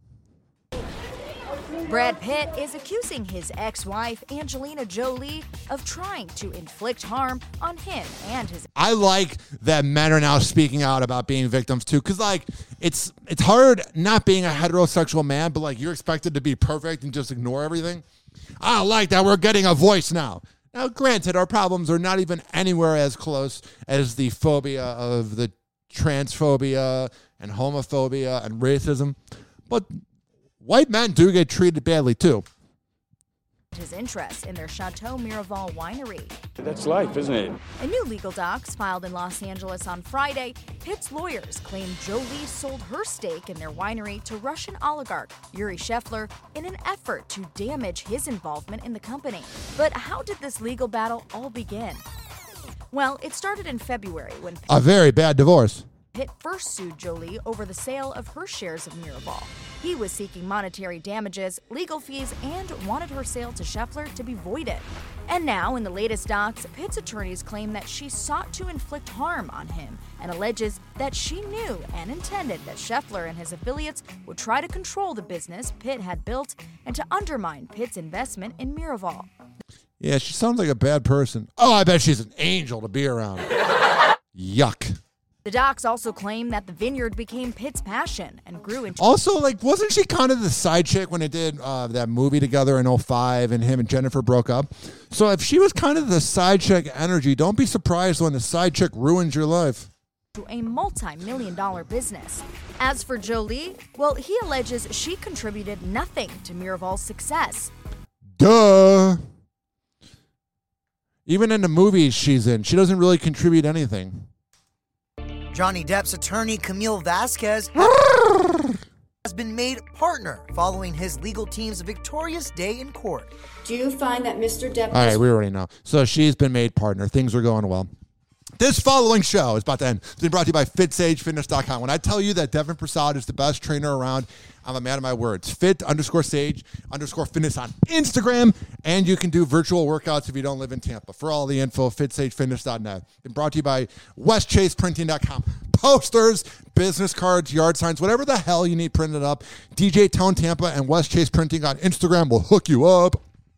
Brad Pitt is accusing his ex-wife, Angelina Jolie, of trying to inflict harm on him and his... I like that men are now speaking out about being victims too, because like it's it's hard not being a heterosexual man, but like you're expected to be perfect and just ignore everything. I don't like that we're getting a voice now. Now, granted, our problems are not even anywhere as close as the phobia of the transphobia and homophobia and racism, but white men do get treated badly too. his interest in their Chateau Miraval winery. That's life, isn't it? In new legal docs filed in Los Angeles on Friday, Pitt's lawyers claim Jolie sold her stake in their winery to Russian oligarch Yuri Shefler in an effort to damage his involvement in the company. But how did this legal battle all begin? Well, it started in February when A very bad divorce. Pitt first sued Jolie over the sale of her shares of Miraval. He was seeking monetary damages, legal fees, and wanted her sale to Scheffler to be voided. And now, in the latest docs, Pitt's attorneys claim that she sought to inflict harm on him and alleges that she knew and intended that Scheffler and his affiliates would try to control the business Pitt had built and to undermine Pitt's investment in Miraval. Yeah, she sounds like a bad person. Oh, I bet she's an angel to be around. Yuck. The docs also claim that the vineyard became Pitt's passion and grew into... Also, like, wasn't she kind of the side chick when they did uh, that movie together in oh five and him and Jennifer broke up? So if she was kind of the side chick energy, don't be surprised when the side chick ruins your life. To a multi-million dollar business. As for Jolie, well, he alleges she contributed nothing to Miraval's success. Duh. Even in the movies she's in, she doesn't really contribute anything. Johnny Depp's attorney, Camille Vasquez, has been made partner following his legal team's victorious day in court. Do you find that Mister Depp... All right, we already know. So she's been made partner. Things are going well. This following show is about to end. It's been brought to you by fit sage fitness dot com. When I tell you that Devin Prasad is the best trainer around, I'm a man of my words. Fit underscore sage underscore fitness on Instagram. And you can do virtual workouts if you don't live in Tampa. For all the info, fit sage fitness dot net. Been brought to you by west chase printing dot com. Posters, business cards, yard signs, whatever the hell you need printed up. D J Tone Tampa and West Chase Printing on Instagram will hook you up.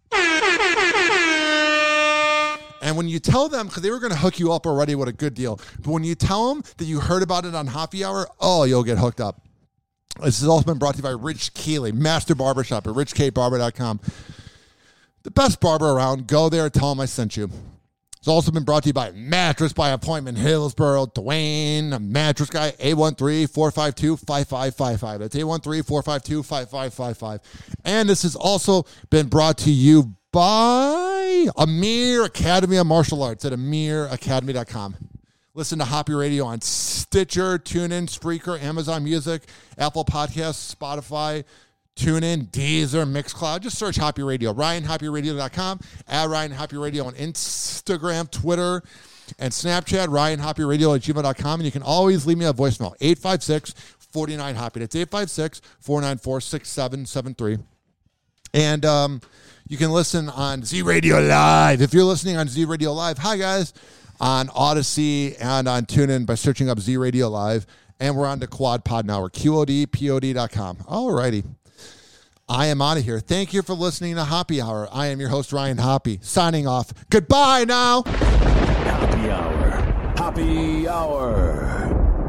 And when you tell them, because they were going to hook you up already with a good deal, but when you tell them that you heard about it on Happy Hour, oh, you'll get hooked up. This has also been brought to you by Rich Keeley, Master Barbershop at rich k barber dot com. The best barber around. Go there, tell them I sent you. It's also been brought to you by Mattress by Appointment, Hillsboro, Dwayne, Mattress Guy, eight one three, four five two, five five five five. That's eight one three, four five two, five five five five. And this has also been brought to you by Amir Academy of Martial Arts at amir academy dot com. Listen to Hoppy Radio on Stitcher, TuneIn, Spreaker, Amazon Music, Apple Podcasts, Spotify, TuneIn, Deezer, Mixcloud. Just search Hoppy Radio. ryan hoppy radio dot com, at Ryan Hoppy Radio on Instagram, Twitter, and Snapchat, ryan hoppy radio at gmail dot com. And you can always leave me a voicemail, eight five six, four nine, hoppy. That's eight five six, four nine four, six seven seven three. And um, you can listen on Z Radio Live. If you're listening on Z Radio Live, hi guys, on Odyssey and on TuneIn by searching up Z Radio Live. And we're on the Quad Pod now. We're Q O D P O D dot com. All righty. I am out of here. Thank you for listening to Happy Hour. I am your host, Ryan Hoppy, signing off. Goodbye now. Happy Hour. Happy Hour.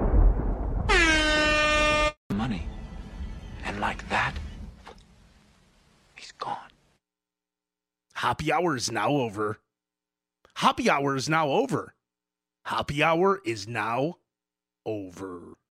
Money. And like that, he's gone. Happy Hour is now over. Happy Hour is now over. Happy Hour is now over.